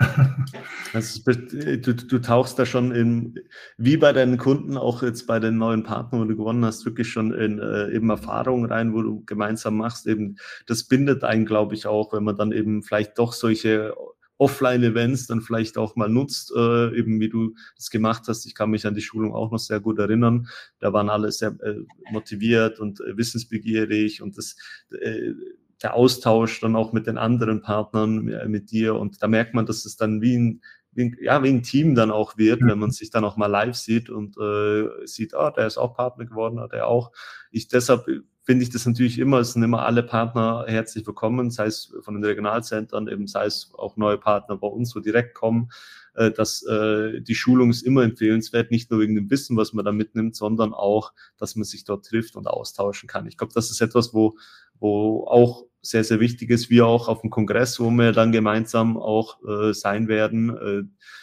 Speaker 1: Also, du, du tauchst da schon in, wie bei deinen Kunden, auch jetzt bei den neuen Partnern, wo du gewonnen hast, wirklich schon in äh, eben Erfahrungen rein, wo du gemeinsam machst. Eben, das bindet einen, glaube ich, auch, wenn man dann eben vielleicht doch solche Offline-Events dann vielleicht auch mal nutzt, äh, eben wie du das gemacht hast. Ich kann mich an die Schulung auch noch sehr gut erinnern. Da waren alle sehr äh, motiviert und äh, wissensbegierig und das äh, der Austausch dann auch mit den anderen Partnern, mit dir. Und da merkt man, dass es dann wie ein, wie ein, ja, wie ein Team dann auch wird, wenn man sich dann auch mal live sieht und äh, sieht, ah, der ist auch Partner geworden, der auch. Ich, deshalb finde ich das natürlich immer, es sind immer alle Partner herzlich willkommen, sei es von den Regionalzentren, eben sei es auch neue Partner bei uns, so direkt kommen. Äh, dass äh, die Schulung ist immer empfehlenswert, nicht nur wegen dem Wissen, was man da mitnimmt, sondern auch, dass man sich dort trifft und austauschen kann. Ich glaube, das ist etwas, wo, wo auch sehr, sehr wichtig ist, wie auch auf dem Kongress, wo wir dann gemeinsam auch äh, sein werden. Äh,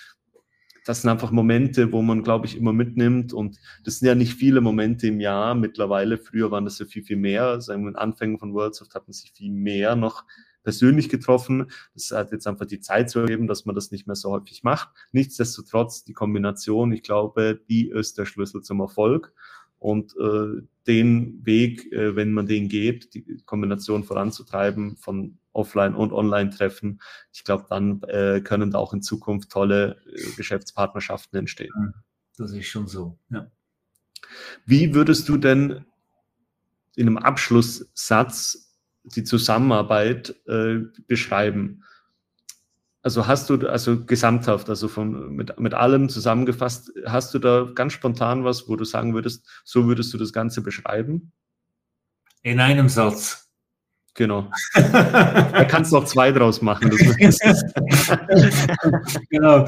Speaker 1: das sind einfach Momente, wo man, glaube ich, immer mitnimmt und das sind ja nicht viele Momente im Jahr mittlerweile. Früher waren das ja viel, viel mehr. Also in den Anfängen von Worldsoft hat man sich viel mehr noch persönlich getroffen. Das hat jetzt einfach die Zeit zu ergeben, dass man das nicht mehr so häufig macht. Nichtsdestotrotz, die Kombination, ich glaube, die ist der Schlüssel zum Erfolg. Und äh, den Weg, äh, wenn man den geht, die Kombination voranzutreiben von Offline- und Online-Treffen, ich glaube, dann äh, können da auch in Zukunft tolle äh, Geschäftspartnerschaften entstehen.
Speaker 2: Das ist schon so, ja.
Speaker 1: Wie würdest du denn in einem Abschlusssatz die Zusammenarbeit äh, beschreiben? Also hast du, also gesamthaft, also von, mit, mit allem zusammengefasst, hast du da ganz spontan was, wo du sagen würdest, so würdest du das Ganze beschreiben?
Speaker 2: In einem Satz.
Speaker 1: Genau. Da kannst du noch zwei draus machen. Das
Speaker 2: genau.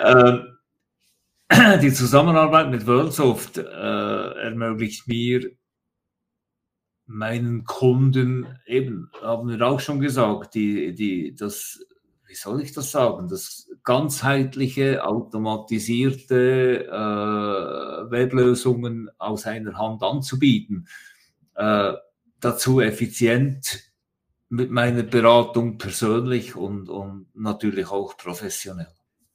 Speaker 2: Äh, die Zusammenarbeit mit Worldsoft äh, ermöglicht mir, meinen Kunden, eben, haben wir auch schon gesagt, die, die, das, wie soll ich das sagen, das ganzheitliche, automatisierte äh, Weblösungen aus einer Hand anzubieten. Äh, dazu effizient mit meiner Beratung persönlich und, und natürlich auch professionell.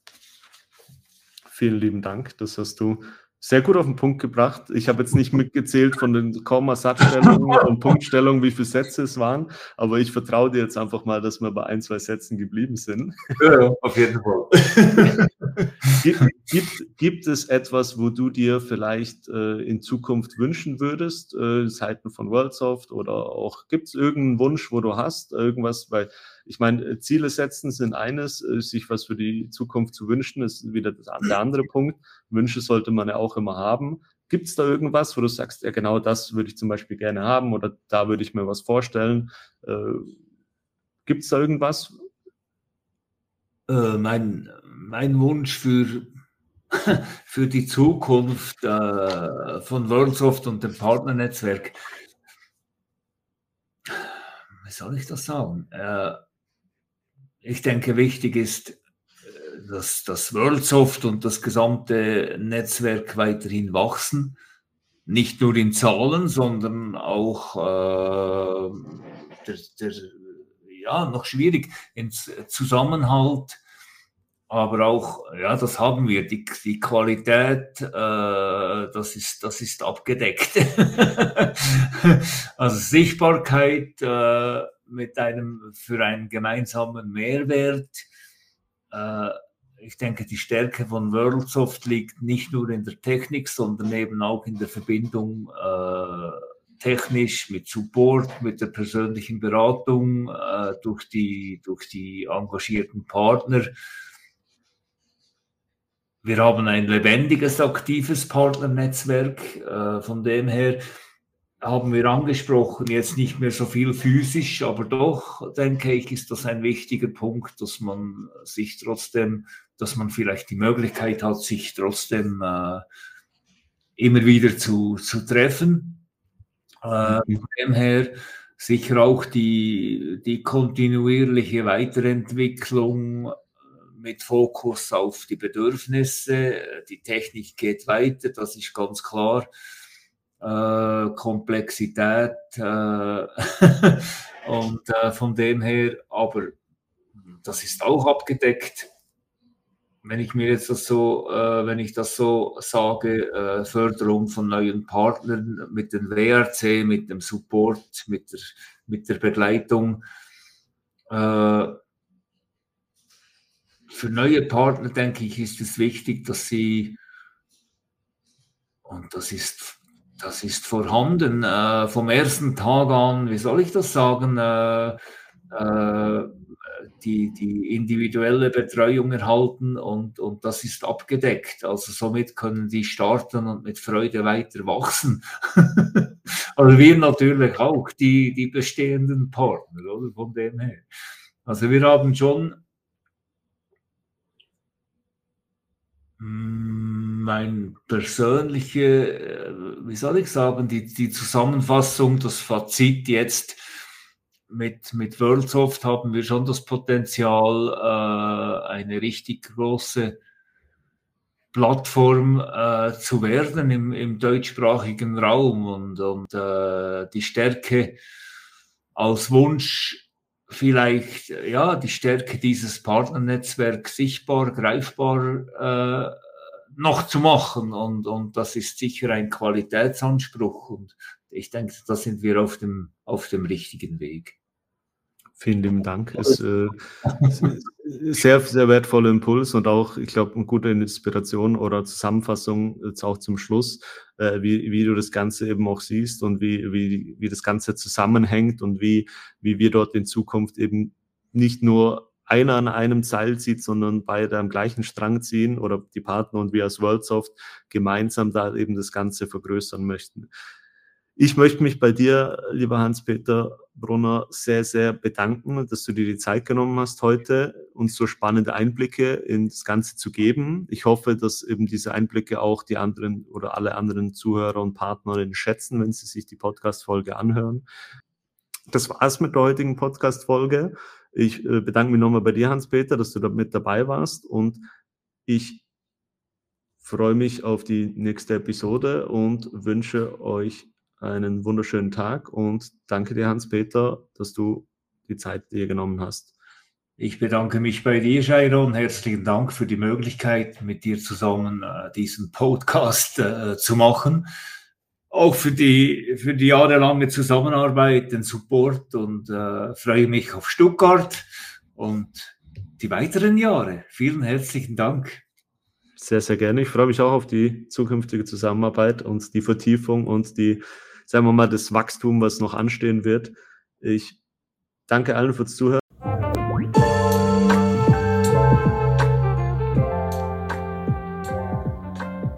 Speaker 1: Vielen lieben Dank, das hast du sehr gut auf den Punkt gebracht. Ich habe jetzt nicht mitgezählt von den Komma-Satzstellungen und Punktstellungen, wie viele Sätze es waren, aber ich vertraue dir jetzt einfach mal, dass wir bei ein, zwei Sätzen geblieben sind.
Speaker 2: Ja, auf jeden Fall.
Speaker 1: Gibt, gibt, gibt es etwas, wo du dir vielleicht äh, in Zukunft wünschen würdest, äh, Seiten von Worldsoft, oder auch gibt es irgendeinen Wunsch, wo du hast, irgendwas, weil ich meine, Ziele setzen sind eines, äh, sich was für die Zukunft zu wünschen, ist wieder das, der andere Punkt. Wünsche sollte man ja auch immer haben. Gibt es da irgendwas, wo du sagst, ja genau das würde ich zum Beispiel gerne haben oder da würde ich mir was vorstellen? Äh, gibt es da irgendwas?
Speaker 2: Äh, mein, mein Wunsch für, für die Zukunft äh, von Worldsoft und dem Partnernetzwerk, wie soll ich das sagen? Äh, ich denke, wichtig ist, dass das Worldsoft und das gesamte Netzwerk weiterhin wachsen. Nicht nur in Zahlen, sondern auch äh, der, der, ja, noch schwierig, in Zusammenhalt. Aber auch, ja, das haben wir, die, die Qualität, äh, das ist, das ist abgedeckt. Also Sichtbarkeit äh, mit einem, für einen gemeinsamen Mehrwert. Äh, ich denke, die Stärke von Worldsoft liegt nicht nur in der Technik, sondern eben auch in der Verbindung äh, technisch mit Support, mit der persönlichen Beratung, äh, durch die, durch die engagierten Partner. Wir haben ein lebendiges, aktives Partnernetzwerk. Äh, von dem her haben wir angesprochen, jetzt nicht mehr so viel physisch, aber doch, denke ich, ist das ein wichtiger Punkt, dass man sich trotzdem, dass man vielleicht die Möglichkeit hat, sich trotzdem äh, immer wieder zu, zu treffen. Äh, von dem her sicher auch die, die kontinuierliche Weiterentwicklung mit Fokus auf die Bedürfnisse. Die Technik geht weiter, das ist ganz klar. Äh, Komplexität äh, und äh, von dem her, aber das ist auch abgedeckt. Wenn ich mir jetzt das so, äh, wenn ich das so sage, äh, Förderung von neuen Partnern mit dem W R C, mit dem Support, mit der, mit der Begleitung. Äh, für neue Partner, denke ich, ist es wichtig, dass sie, und das ist Das ist vorhanden äh, vom ersten Tag an, wie soll ich das sagen, äh, äh, die, die individuelle Betreuung erhalten und, und das ist abgedeckt. Also somit können die starten und mit Freude weiter wachsen. Also wir natürlich auch, die, die bestehenden Partner, oder von dem her. Also wir haben schon mein persönliche, wie soll ich sagen, die, die Zusammenfassung, das Fazit jetzt mit, mit Worldsoft haben wir schon das Potenzial, äh, eine richtig große Plattform äh, zu werden im, im deutschsprachigen Raum und, und äh, die Stärke als Wunsch, vielleicht, ja, die Stärke dieses Partnernetzwerks sichtbar, greifbar äh, noch zu machen. Und, und das ist sicher ein Qualitätsanspruch. Und ich denke, da sind wir auf dem, auf dem richtigen Weg.
Speaker 1: Vielen lieben Dank. Ist äh, sehr, sehr wertvoller Impuls und auch, ich glaube, eine gute Inspiration oder Zusammenfassung jetzt auch zum Schluss, äh, wie, wie du das Ganze eben auch siehst und wie, wie, wie das Ganze zusammenhängt und wie, wie wir dort in Zukunft eben nicht nur einer an einem Seil zieht, sondern beide am gleichen Strang ziehen oder die Partner und wir als Worldsoft gemeinsam da eben das Ganze vergrößern möchten. Ich möchte mich bei dir, lieber Hans-Peter, Brunner sehr, sehr bedanken, dass du dir die Zeit genommen hast, heute uns so spannende Einblicke in das Ganze zu geben. Ich hoffe, dass eben diese Einblicke auch die anderen oder alle anderen Zuhörer und Partnerinnen schätzen, wenn sie sich die Podcast-Folge anhören. Das war's mit der heutigen Podcast-Folge. Ich äh, bedanke mich nochmal bei dir, Hans-Peter, dass du da mit dabei warst, und ich freue mich auf die nächste Episode und wünsche euch einen wunderschönen Tag, und danke dir, Hans-Peter, dass du die Zeit dir genommen hast.
Speaker 2: Ich bedanke mich bei dir, Cheiron. Herzlichen Dank für die Möglichkeit, mit dir zusammen äh, diesen Podcast äh, zu machen. Auch für die, für die jahrelange Zusammenarbeit, den Support, und äh, freue mich auf Stuttgart und die weiteren Jahre. Vielen herzlichen Dank.
Speaker 1: Sehr, sehr gerne. Ich freue mich auch auf die zukünftige Zusammenarbeit und die Vertiefung und die, sagen wir mal, das Wachstum, was noch anstehen wird. Ich danke allen fürs Zuhören.